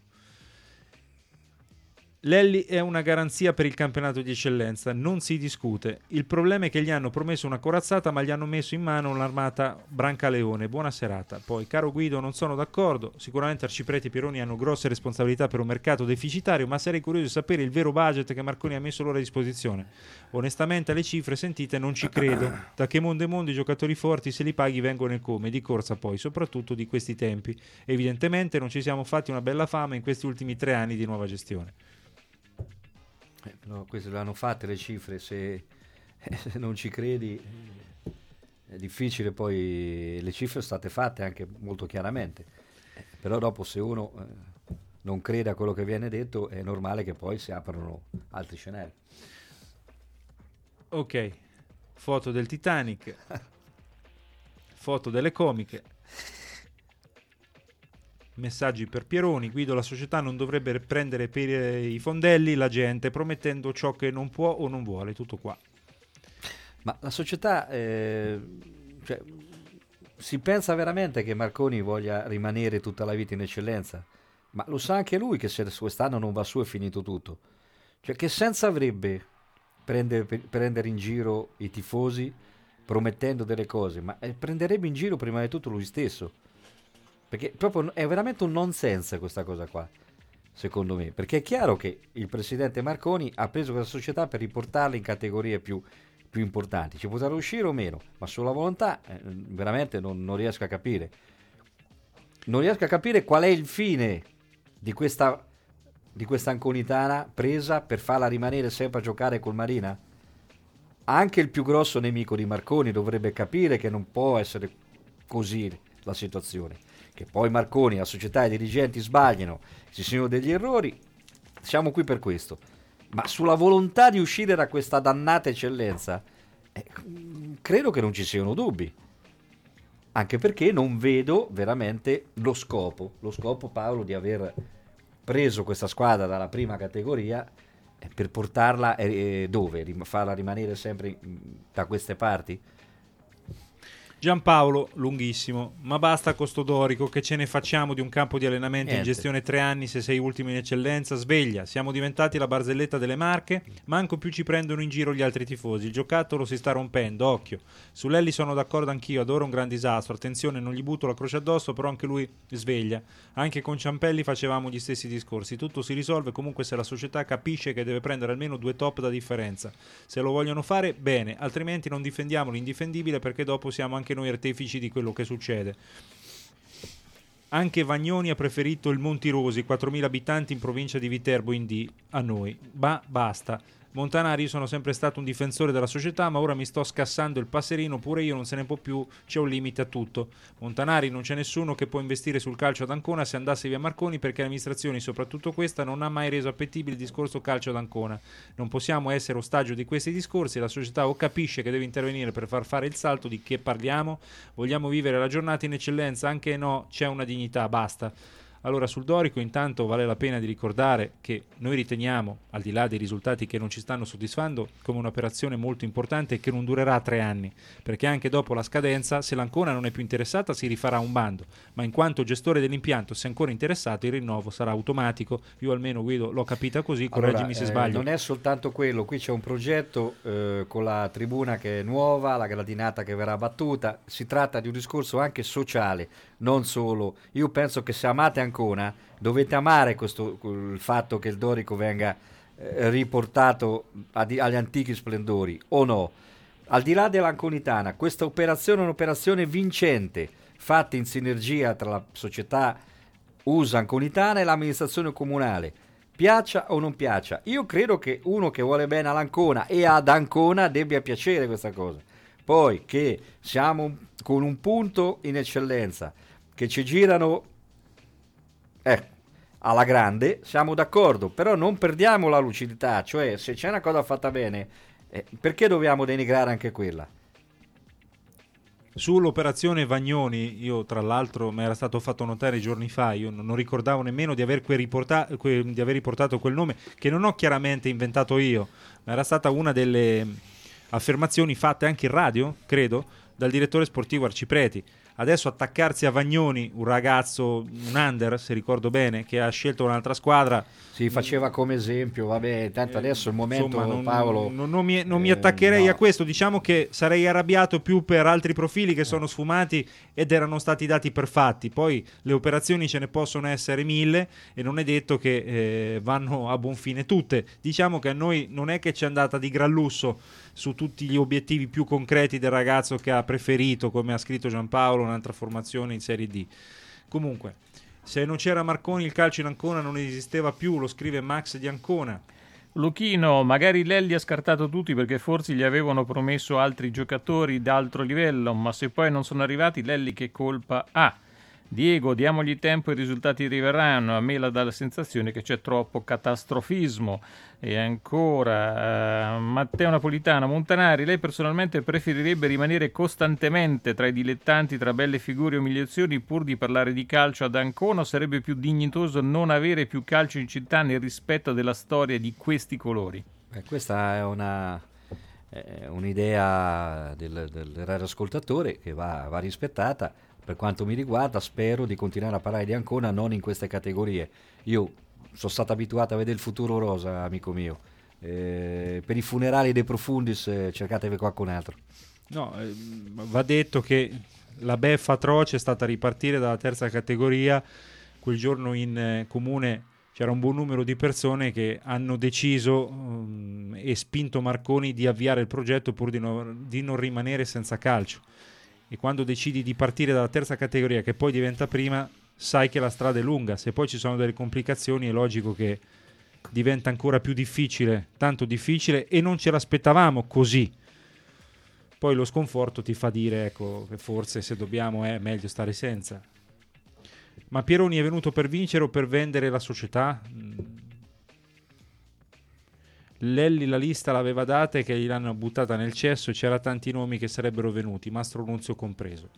Lelli è una garanzia per il campionato di eccellenza, non si discute. Il problema è che gli hanno promesso una corazzata, ma gli hanno messo in mano un'armata Brancaleone. Buona serata. Poi, caro Guido, non sono d'accordo. Sicuramente Arcipreti e Pironi hanno grosse responsabilità per un mercato deficitario, ma sarei curioso di sapere il vero budget che Marconi ha messo loro a disposizione. Onestamente alle cifre sentite non ci credo. Da che mondo e mondo i giocatori forti, se li paghi, vengono e come, di corsa poi, soprattutto di questi tempi. Evidentemente non ci siamo fatti una bella fama in questi ultimi 3 anni di nuova gestione. No, queste le hanno fatte le cifre, se non ci credi è difficile, poi le cifre sono state fatte anche molto chiaramente, però dopo se uno non crede a quello che viene detto è normale che poi si aprono altri scenari. Ok, foto del Titanic, foto delle comiche, messaggi per Pieroni. Guido, la società non dovrebbe prendere per i fondelli la gente promettendo ciò che non può o non vuole, tutto qua. Ma la società cioè, si pensa veramente che Marconi voglia rimanere tutta la vita in eccellenza? Ma lo sa anche lui che se quest'anno non va su è finito tutto. Cioè, che senso avrebbe prendere in giro i tifosi promettendo delle cose? Ma prenderebbe in giro prima di tutto lui stesso. Perché proprio è veramente un nonsense questa cosa qua, secondo me, perché è chiaro che il presidente Marconi ha preso questa società per riportarla in categorie più importanti. Ci potrà riuscire o meno, ma sulla volontà veramente non riesco a capire. Non riesco a capire qual è il fine di questa Anconitana presa per farla rimanere sempre a giocare col Marina. Anche il più grosso nemico di Marconi dovrebbe capire che non può essere così la situazione. Che poi Marconi, la società e i dirigenti sbagliano, ci siano degli errori, siamo qui per questo. Ma sulla volontà di uscire da questa dannata eccellenza, credo che non ci siano dubbi. Anche perché non vedo veramente lo scopo, Paolo, di aver preso questa squadra dalla prima categoria per portarla dove? Farla rimanere sempre da queste parti? Giampaolo, lunghissimo, ma basta con sto Dorico, che ce ne facciamo di un campo di allenamento in gestione 3 anni se sei ultimo in eccellenza? Sveglia, siamo diventati la barzelletta delle Marche, manco più ci prendono in giro gli altri tifosi, il giocattolo si sta rompendo, occhio. Su Lelli sono d'accordo anch'io, adoro un gran disastro, attenzione, non gli butto la croce addosso, però anche lui sveglia. Anche con Ciampelli facevamo gli stessi discorsi, tutto si risolve comunque se la società capisce che deve prendere almeno 2 top da differenza. Se lo vogliono fare, bene, altrimenti non difendiamo l'indifendibile, perché dopo siamo anche noi artefici di quello che succede. Anche Vagnoni ha preferito il Montirosi, 4.000 abitanti in provincia di Viterbo in D, a noi. Basta. Montanari, io sono sempre stato un difensore della società, ma ora mi sto scassando il passerino, pure io non se ne può più, c'è un limite a tutto. Montanari, non c'è nessuno che può investire sul calcio ad Ancona se andasse via Marconi, perché l'amministrazione, soprattutto questa, non ha mai reso appetibile il discorso calcio ad Ancona. Non possiamo essere ostaggio di questi discorsi, la società o capisce che deve intervenire per far fare il salto, di che parliamo? Vogliamo vivere la giornata in eccellenza? Anche no, c'è una dignità, basta. Allora, sul Dorico intanto vale la pena di ricordare che noi riteniamo, al di là dei risultati che non ci stanno soddisfando, come un'operazione molto importante e che non durerà 3 anni, perché anche dopo la scadenza, se l'Ancona non è più interessata, si rifarà un bando, ma in quanto gestore dell'impianto, se ancora interessato, il rinnovo sarà automatico. Io almeno, Guido, l'ho capita così, correggimi se sbaglio. Non è soltanto quello, qui c'è un progetto con la tribuna che è nuova, la gradinata che verrà battuta, si tratta di un discorso anche sociale, non solo. Io penso che se amate Ancona dovete amare il fatto che il Dorico venga riportato agli antichi splendori, o no? al di là dell'Anconitana, questa operazione è un'operazione vincente, fatta in sinergia tra la società USA Anconitana e l'amministrazione comunale. Piaccia o non piaccia, io credo che uno che vuole bene all'Ancona e ad Ancona debba piacere questa cosa. Poi che siamo con un punto in eccellenza, che ci girano alla grande, siamo d'accordo, però non perdiamo la lucidità, cioè se c'è una cosa fatta bene, perché dobbiamo denigrare anche quella? Sull'operazione Vagnoni, io tra l'altro mi era stato fatto notare giorni fa, io non ricordavo nemmeno di aver riportato quel nome, che non ho chiaramente inventato io, ma era stata una delle affermazioni fatte anche in radio, credo, dal direttore sportivo Arcipreti. Adesso attaccarsi a Vagnoni, un ragazzo, un under, se ricordo bene, che ha scelto un'altra squadra. Si faceva come esempio, vabbè, tanto adesso è il momento, insomma, Paolo. Non mi attaccherei a questo, diciamo che sarei arrabbiato più per altri profili che sono sfumati ed erano stati dati per fatti. Poi le operazioni ce ne possono essere 1000 e non è detto che vanno a buon fine tutte. Diciamo che a noi non è che ci è andata di gran lusso su tutti gli obiettivi più concreti del ragazzo che ha preferito, come ha scritto Giampaolo, un'altra formazione in Serie D. Comunque, se non c'era Marconi il calcio in Ancona non esisteva più, lo scrive Max di Ancona. Luchino, magari Lelli ha scartato tutti perché forse gli avevano promesso altri giocatori d'altro livello, ma se poi non sono arrivati, Lelli che colpa ha? Diego, diamogli tempo e i risultati arriveranno. A me dà la sensazione che c'è troppo catastrofismo. E ancora Matteo Napolitano, Montanari, lei personalmente preferirebbe rimanere costantemente tra i dilettanti, tra belle figure e umiliazioni, pur di parlare di calcio ad Ancona, o sarebbe più dignitoso non avere più calcio in città nel rispetto della storia di questi colori? Questa è un'idea del radioascoltatore che va rispettata. Per quanto mi riguarda, spero di continuare a parlare di Ancona non in queste categorie. Io sono stato abituato a vedere il futuro rosa, amico mio. Per i funerali dei Profundis cercatevi qualcun altro. No, va detto che la beffa atroce è stata ripartire dalla terza categoria. Quel giorno in comune c'era un buon numero di persone che hanno deciso e spinto Marconi di avviare il progetto pur di non rimanere senza calcio. E quando decidi di partire dalla terza categoria, che poi diventa prima, sai che la strada è lunga. Se poi ci sono delle complicazioni è logico che diventa ancora più difficile, tanto difficile, e non ce l'aspettavamo così. Poi lo sconforto ti fa dire, ecco, che forse se dobbiamo è meglio stare senza. Ma Pieroni è venuto per vincere o per vendere la società? Lelli la lista l'aveva data e che gliel'hanno buttata nel cesso e c'era tanti nomi che sarebbero venuti, Mastro Nunzio compreso.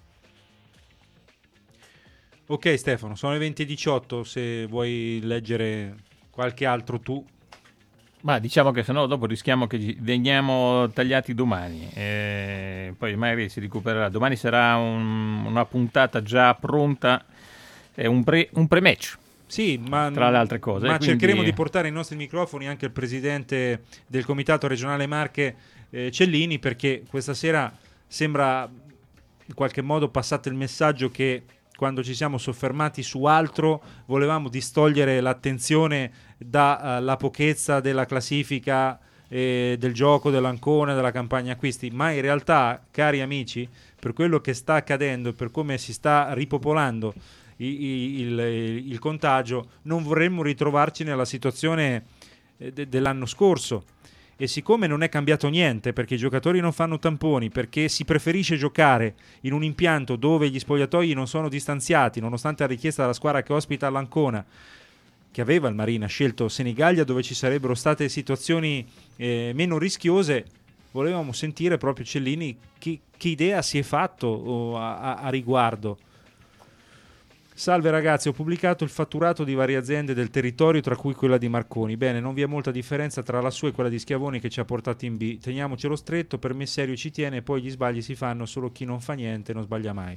Ok Stefano, sono le 20:18, se vuoi leggere qualche altro tu. Ma diciamo che sennò dopo rischiamo che veniamo tagliati domani, poi magari si recupererà. Domani sarà una puntata già pronta, un pre-match. Sì, ma tra le altre cose. Ma quindi cercheremo di portare ai nostri microfoni anche il presidente del Comitato Regionale Marche, Cellini, perché questa sera sembra in qualche modo passato il messaggio che quando ci siamo soffermati su altro volevamo distogliere l'attenzione dalla pochezza della classifica, del gioco dell'Ancona, della campagna acquisti, ma in realtà, cari amici, per quello che sta accadendo, per come si sta ripopolando il contagio, non vorremmo ritrovarci nella situazione dell'anno scorso. E siccome non è cambiato niente, perché i giocatori non fanno tamponi, perché si preferisce giocare in un impianto dove gli spogliatoi non sono distanziati, nonostante la richiesta della squadra che ospita l'Ancona, che aveva il Marina scelto Senigallia, dove ci sarebbero state situazioni meno rischiose, volevamo sentire proprio Cellini che idea si è fatto a riguardo. Salve ragazzi, ho pubblicato il fatturato di varie aziende del territorio, tra cui quella di Marconi. Bene, non vi è molta differenza tra la sua e quella di Schiavoni che ci ha portati in B. Teniamocelo stretto, per me serio ci tiene, e poi gli sbagli si fanno, solo chi non fa niente non sbaglia mai.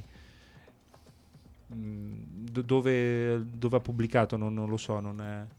Dove ha pubblicato? Non lo so, non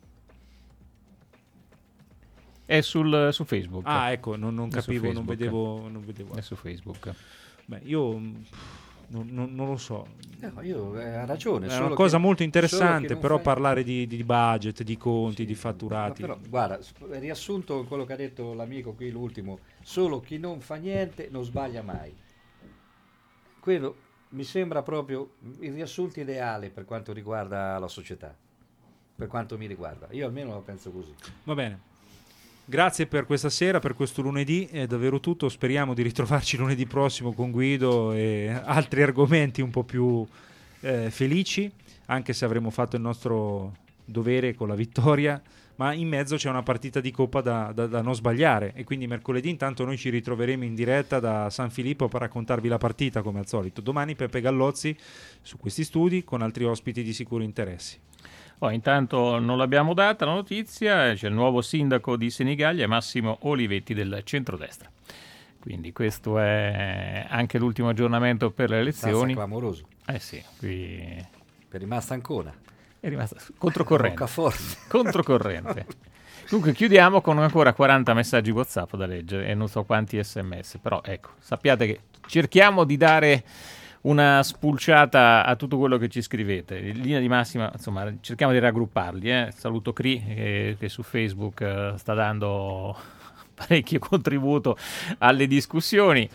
è... È su Facebook. Ah, ecco, non capivo, non vedevo. È su Facebook. Beh, io Non lo so. Ha ragione. È una cosa molto interessante, però parlare di budget, di conti, di fatturati. Però, guarda, riassunto quello che ha detto l'amico qui, l'ultimo, solo chi non fa niente non sbaglia mai. Quello mi sembra proprio il riassunto ideale per quanto riguarda la società, per quanto mi riguarda. Io almeno la penso così. Va bene. Grazie per questa sera, per questo lunedì, è davvero tutto. Speriamo di ritrovarci lunedì prossimo con Guido e altri argomenti un po' più felici, anche se avremo fatto il nostro dovere con la vittoria, ma in mezzo c'è una partita di Coppa da non sbagliare, e quindi mercoledì intanto noi ci ritroveremo in diretta da San Filippo per raccontarvi la partita come al solito. Domani Peppe Gallozzi su questi studi con altri ospiti di sicuro interessi. Intanto non l'abbiamo data la notizia, c'è il nuovo sindaco di Senigallia, Massimo Olivetti del centrodestra. Quindi questo è anche l'ultimo aggiornamento per le elezioni. È clamoroso. Sì, qui è rimasta Ancona. È rimasta controcorrente. Roccaforte. Controcorrente. Dunque chiudiamo con ancora 40 messaggi WhatsApp da leggere e non so quanti SMS, però ecco, sappiate che cerchiamo di dare una spulciata a tutto quello che ci scrivete. In linea di massima, insomma, cerchiamo di raggrupparli. Saluto Cri che su Facebook sta dando parecchio contributo alle discussioni.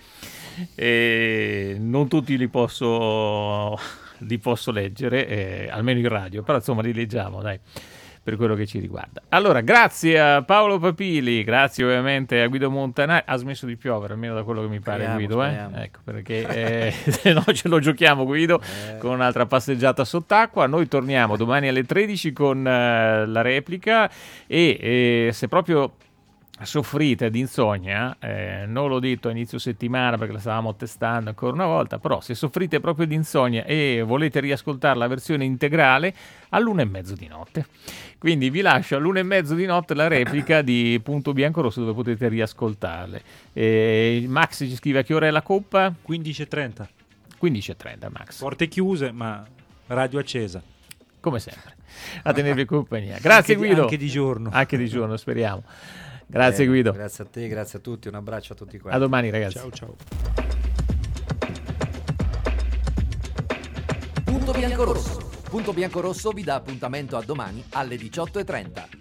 Non tutti li posso leggere, almeno in radio, però insomma li leggiamo, dai, per quello che ci riguarda. Allora, grazie a Paolo Papili, grazie ovviamente a Guido Montanari. Ha smesso di piovere, almeno da quello che mi pare, Guido. Ecco, perché se no ce lo giochiamo, Guido, con un'altra passeggiata sott'acqua. Noi torniamo domani alle 13 con la replica e se proprio soffrite di insonnia, non l'ho detto a inizio settimana perché la stavamo testando ancora una volta, però se soffrite proprio di insonnia e volete riascoltare la versione integrale, all'1:30 di notte. Quindi vi lascio all'1:30 di notte la replica di Punto Biancorosso, dove potete riascoltarle. Max ci scrive: a che ora è la Coppa? 15:30. 15:30, Max. Porte chiuse ma radio accesa. Come sempre, a tenervi compagnia. Grazie Guido. Anche di giorno. Anche di giorno, speriamo. Grazie Guido. Grazie a te, grazie a tutti, un abbraccio a tutti quanti. A domani ragazzi. Ciao. Punto Biancorosso. Punto Biancorosso vi dà appuntamento a domani alle 18:30.